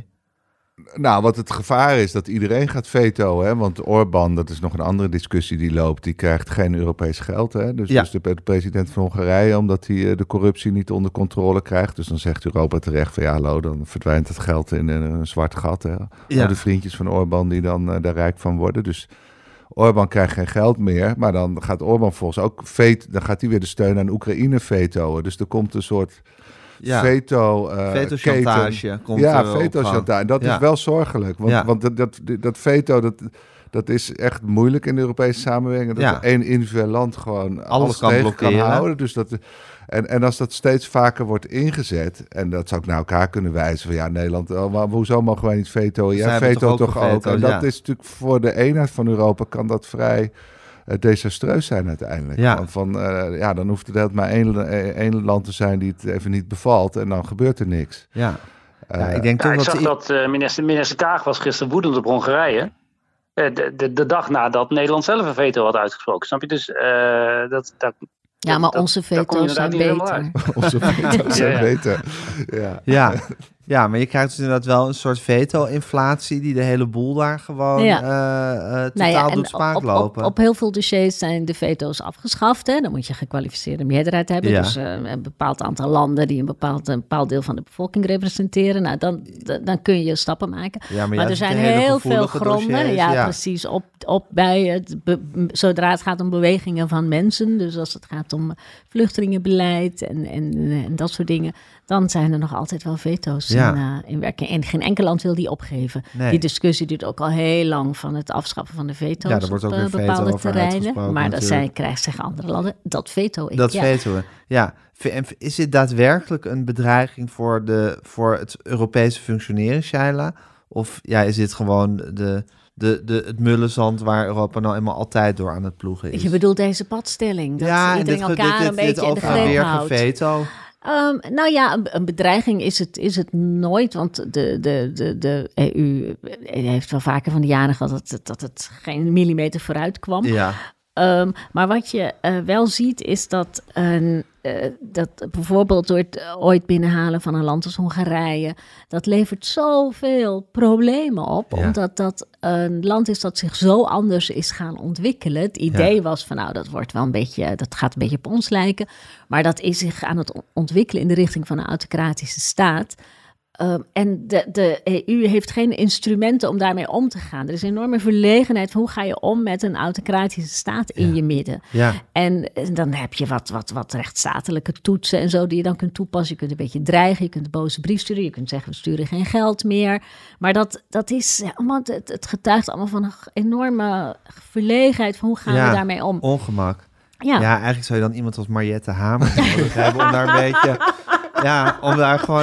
Nou, wat het gevaar is, dat iedereen gaat veto. Hè? Want Orbán, dat is nog een andere discussie die loopt, die krijgt geen Europees geld. Hè? Dus, Ja. dus de, de president van Hongarije, omdat hij uh, de corruptie niet onder controle krijgt. Dus dan zegt Europa terecht van ja, hallo, dan verdwijnt het geld in een, een zwart gat. Hè? Ja. Oh, de vriendjes van Orbán die dan uh, daar rijk van worden. Dus Orbán krijgt geen geld meer. Maar dan gaat Orbán volgens ook veto, dan gaat hij weer de steun aan Oekraïne vetoen. Dus er komt een soort... Ja. Veto, uh, Veto-chantage komt ja, er op veto-chantage. Dat Ja. is wel zorgelijk. Want, Ja. want dat, dat, dat veto, dat, dat is echt moeilijk in de Europese samenwerking. Dat Ja. één individueel land gewoon alles, kan tegen kan blokkeren. houden. Dus dat, en, en als dat steeds vaker wordt ingezet, en dat zou ik naar elkaar kunnen wijzen van ja, Nederland, oh, maar hoezo mogen wij niet vetoen? Zij Ja, hebben veto toch ook toch ook. geveto'd, En dat ja. is natuurlijk voor de eenheid van Europa kan dat vrij uh, desastreus zijn uiteindelijk. Ja. Van, van, uh, ja, dan hoeft het maar één, één land te zijn die het even niet bevalt en dan gebeurt er niks. Ja, ja Uh, ik denk Ja, toch ik dat... zag ze- dat uh, minister, minister Kaag was gisteren woedend op Hongarije. Uh, de, de, de dag nadat Nederland zelf een veto had uitgesproken. Snap je? Dus uh, dat, dat, Ja, maar dat- onze daar kom je veto's zijn inderdaad niet helemaal beter. Onze veto's zijn Ja, ja. beter. Ja. Ja. ja, maar je krijgt dus inderdaad wel een soort veto-inflatie die de hele boel daar gewoon Ja. eh, eh, totaal Nou ja, en doet spaak op, op, lopen. op heel veel dossiers zijn de veto's afgeschaft. Hè. Dan moet je gekwalificeerde meerderheid hebben. Ja. Dus uh, een bepaald aantal landen die een bepaald, een bepaald deel van de bevolking representeren. Nou, dan, dan, dan kun je stappen maken. Ja, maar, Maar ja, er het zijn hele heel veel gevoelige gronden. dossiers, Ja, ja. precies. Op, op bij het be- zodra het gaat om bewegingen van mensen. Dus als het gaat om vluchtelingenbeleid en, en, en dat soort dingen. Dan zijn er nog altijd wel veto's Ja. in, uh, in werking. En geen enkel land wil die opgeven. Nee. Die discussie duurt ook al heel lang van het afschaffen van de veto's Ja, er wordt op ook weer uh, veto bepaalde over terreinen. uitgesproken Maar dat natuurlijk. zijn, krijgen zeggen andere landen, dat veto ik. Dat ja. weten we. Ja. V- en v- Is dit daadwerkelijk een bedreiging voor, de, voor het Europese functioneren, Shaila? Of ja, is dit gewoon de, de, de, het mullenzand waar Europa nou eenmaal altijd door aan het ploegen is? Je bedoelt deze padstelling, dat ja, en iedereen dit, ge- elkaar dit, een dit, dit beetje in de over en greep weer houdt. veto. Um, nou ja, een, een bedreiging is het, is het nooit, want de, de, de, de E U heeft wel vaker van de jaren gehad dat het, dat het geen millimeter vooruit kwam. Ja, Um, maar wat je uh, wel ziet is dat, uh, uh, dat bijvoorbeeld door het uh, ooit binnenhalen van een land als Hongarije, dat levert zoveel problemen op, Ja. omdat dat een land is dat zich zo anders is gaan ontwikkelen. Het idee Ja. was van nou, dat wordt wel een beetje, dat gaat een beetje op ons lijken, maar dat is zich aan het ontwikkelen in de richting van een autocratische staat. Um, en de, de E U heeft geen instrumenten om daarmee om te gaan. Er is een enorme verlegenheid van hoe ga je om met een autocratische staat in Ja. je midden. ja. En eh, dan heb je wat, wat, wat rechtsstatelijke toetsen en zo die je dan kunt toepassen. Je kunt een beetje dreigen, je kunt een boze brief sturen, je kunt zeggen we sturen geen geld meer. Maar dat, dat is, ja, want het, het getuigt allemaal van een enorme verlegenheid van hoe gaan Ja. we daarmee om. Ongemak. Ja, Ja, eigenlijk zou je dan iemand als Mariette Hamer nodig hebben om daar een beetje... Ja, om daar gewoon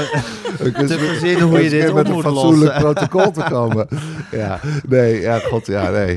te verzinnen hoe je dit op met een moet fatsoenlijk lossen. protocol te komen. Ja, nee, ja, god, ja, nee.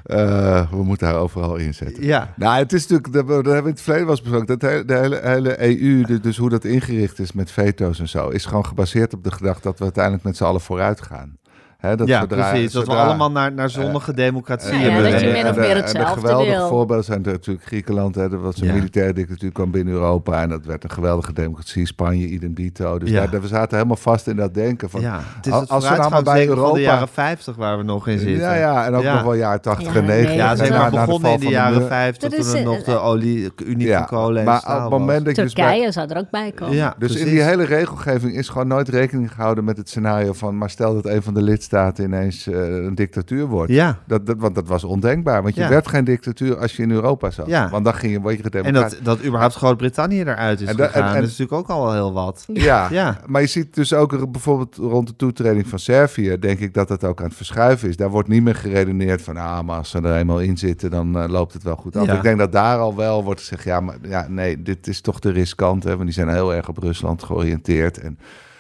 Uh, we moeten haar overal inzetten. Ja, Nou, het is natuurlijk, dat hebben we in het verleden was besproken, dat hele, de hele, hele E U, dus, dus hoe dat ingericht is met veto's en zo, is gewoon gebaseerd op de gedachte dat we uiteindelijk met z'n allen vooruit gaan. Hè, dat ja zodra- precies. Dat we zodra- allemaal naar, naar zonnige democratie Ja, hebben. dat je En- min of en- meer en hetzelfde de geweldige wil. voorbeelden zijn er natuurlijk Griekenland. Hè, dat was een Ja. militaire dictatuur, kwam binnen Europa en dat werd een geweldige democratie. Spanje, idem dito. Dus Ja. daar, daar- we zaten helemaal vast in dat denken. Van, Ja, het is als- het als we nou maar bij vooruitgangsdenken van de Europa- jaren vijftig waar we nog in zitten. Ja, ja, en ook Ja. nog wel jaren tachtig en Ja, negentig. nee, Ja, dat zeg is maar na de begonnen val in de van jaren muur. vijftig, Dat toen is, er nog eh, de olie, Unie Ja, van kolen en maar staal op het moment was. dat je dus bij- Turkije zou er ook bij komen. Ja, Dus in precies. die hele regelgeving is gewoon nooit rekening gehouden met het scenario van, maar stel dat een van de lidstaten ineens uh, een dictatuur wordt. Ja, Dat, dat, want dat was ondenkbaar, want je Ja. werd geen dictatuur als je in Europa zat. Ja. Want dan ging je, word je en gedemocratisch. dat, dat überhaupt Groot-Brittannië eruit is En dat- gegaan, en- en- dat is natuurlijk ook al wel heel wat. Ja, Ja. maar je ziet dus ook er bijvoorbeeld rond de toetreding van Servië, denk ik dat het ook aan het verschuiven is. Daar wordt niet meer geredeneerd van, ah, maar als ze er eenmaal in zitten, dan uh, loopt het wel goed af. Ja. Ik denk dat daar al wel wordt gezegd, ja, maar ja, nee, dit is toch te riskant, hè, want die zijn heel erg op Rusland georiënteerd. En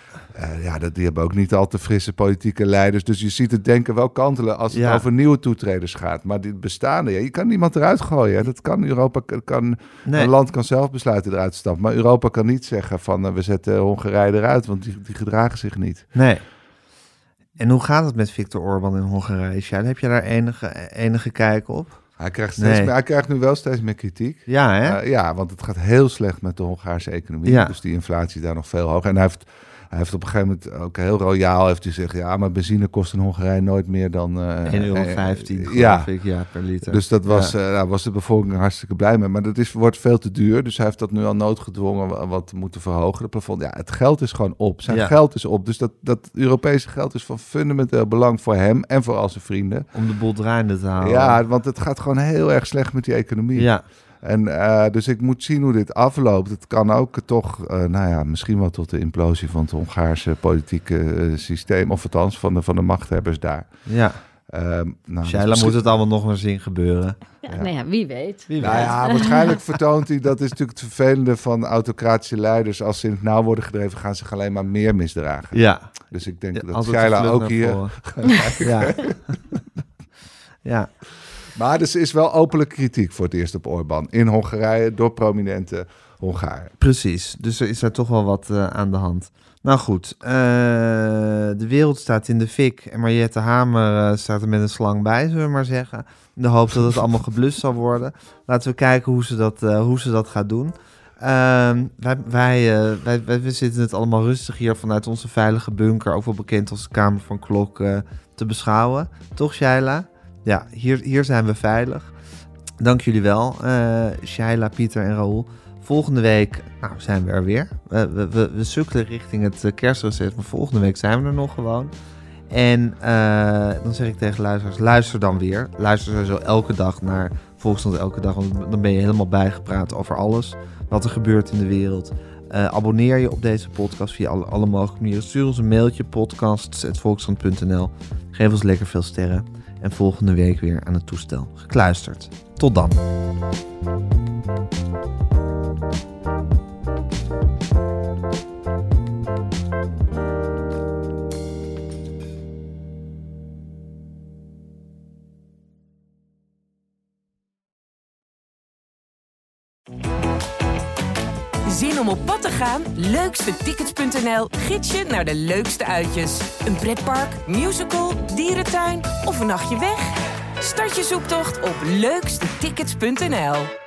uh, ja, dat, die hebben ook niet al te frisse politieke leiders. Dus je ziet het denken wel kantelen als het Ja. over nieuwe toetreders gaat. Maar dit bestaande, ja, je kan niemand eruit gooien. Hè. Dat kan Europa, kan, Nee. een land kan zelf besluiten eruit te stappen. Maar Europa kan niet zeggen van uh, we zetten Hongarije eruit, want die, die gedragen zich niet. Nee. En hoe gaat het met Viktor Orbán in Hongarije? Sjaal? Heb je daar enige, enige kijk op? Hij krijgt, steeds Nee. meer, hij krijgt nu wel steeds meer kritiek. Ja, hè? Uh, ja, want het gaat heel slecht met de Hongaarse economie. Ja. Dus die inflatie is daar nog veel hoger. En hij heeft, hij heeft op een gegeven moment ook heel royaal heeft hij gezegd... ja, maar benzine kost in Hongarije nooit meer dan... Uh, één euro vijftien, uh, geloof ja. ik, ja, per liter. Dus dat was, Ja. uh, daar was de bevolking hartstikke blij mee. Maar dat is, wordt veel te duur. Dus hij heeft dat nu al noodgedwongen wat te moeten verhogen. Het plafond. Ja, het geld is gewoon op. Zijn Ja. geld is op. Dus dat, dat Europese geld is van fundamenteel belang voor hem en voor al zijn vrienden. Om de boel draaiende te houden. Ja, want het gaat gewoon heel erg slecht met die economie. Ja. En uh, dus ik moet zien hoe dit afloopt. Het kan ook toch, uh, nou ja, misschien wel tot de implosie van het Hongaarse politieke uh, systeem. Of althans van de, van de machthebbers daar. Ja. Um, nou, Shaila misschien- moet het allemaal nog maar zien gebeuren. Ja, nou ja, wie weet. Wie Nou weet. ja, waarschijnlijk vertoont hij, dat is natuurlijk het vervelende van autocratische leiders. Als ze in het nauw worden gedreven, gaan ze zich alleen maar meer misdragen. Ja. Dus ik denk dat Altijd Shaila de vlucht ook naar hier... voren. Ja. Ja. Maar er is wel openlijk kritiek voor het eerst op Orbán. In Hongarije, door prominente Hongaren. Precies, dus er is daar toch wel wat uh, aan de hand. Nou goed, uh, de wereld staat in de fik en Mariette Hamer uh, staat er met een slang bij, zullen we maar zeggen. In de hoop dat het allemaal geblust zal worden. Laten we kijken hoe ze dat, uh, hoe ze dat gaat doen. Uh, wij, wij, uh, wij, wij, wij zitten het allemaal rustig hier vanuit onze veilige bunker, ook wel bekend als de Kamer van Klok, uh, te beschouwen. Toch, Shaila? Ja, hier, hier zijn we veilig. Dank jullie wel, uh, Shaila, Pieter en Raoul. Volgende week nou, zijn we er weer. Uh, we, we, we sukkelen richting het uh, kerstreces, maar volgende week zijn we er nog gewoon. En uh, dan zeg ik tegen luisteraars, luister dan weer. Luister sowieso elke dag naar Volkskrant Elke Dag, want dan ben je helemaal bijgepraat over alles wat er gebeurt in de wereld. Uh, abonneer je op deze podcast via alle, alle mogelijke manieren. Stuur ons een mailtje, podcasts at volkskrant punt n l. Geef ons lekker veel sterren. En volgende week weer aan het toestel gekluisterd. Tot dan. Zin om op pad te gaan? Leukstetickets punt n l gids je naar de leukste uitjes. Een pretpark, musical, dierentuin of een nachtje weg? Start je zoektocht op leukstetickets punt n l.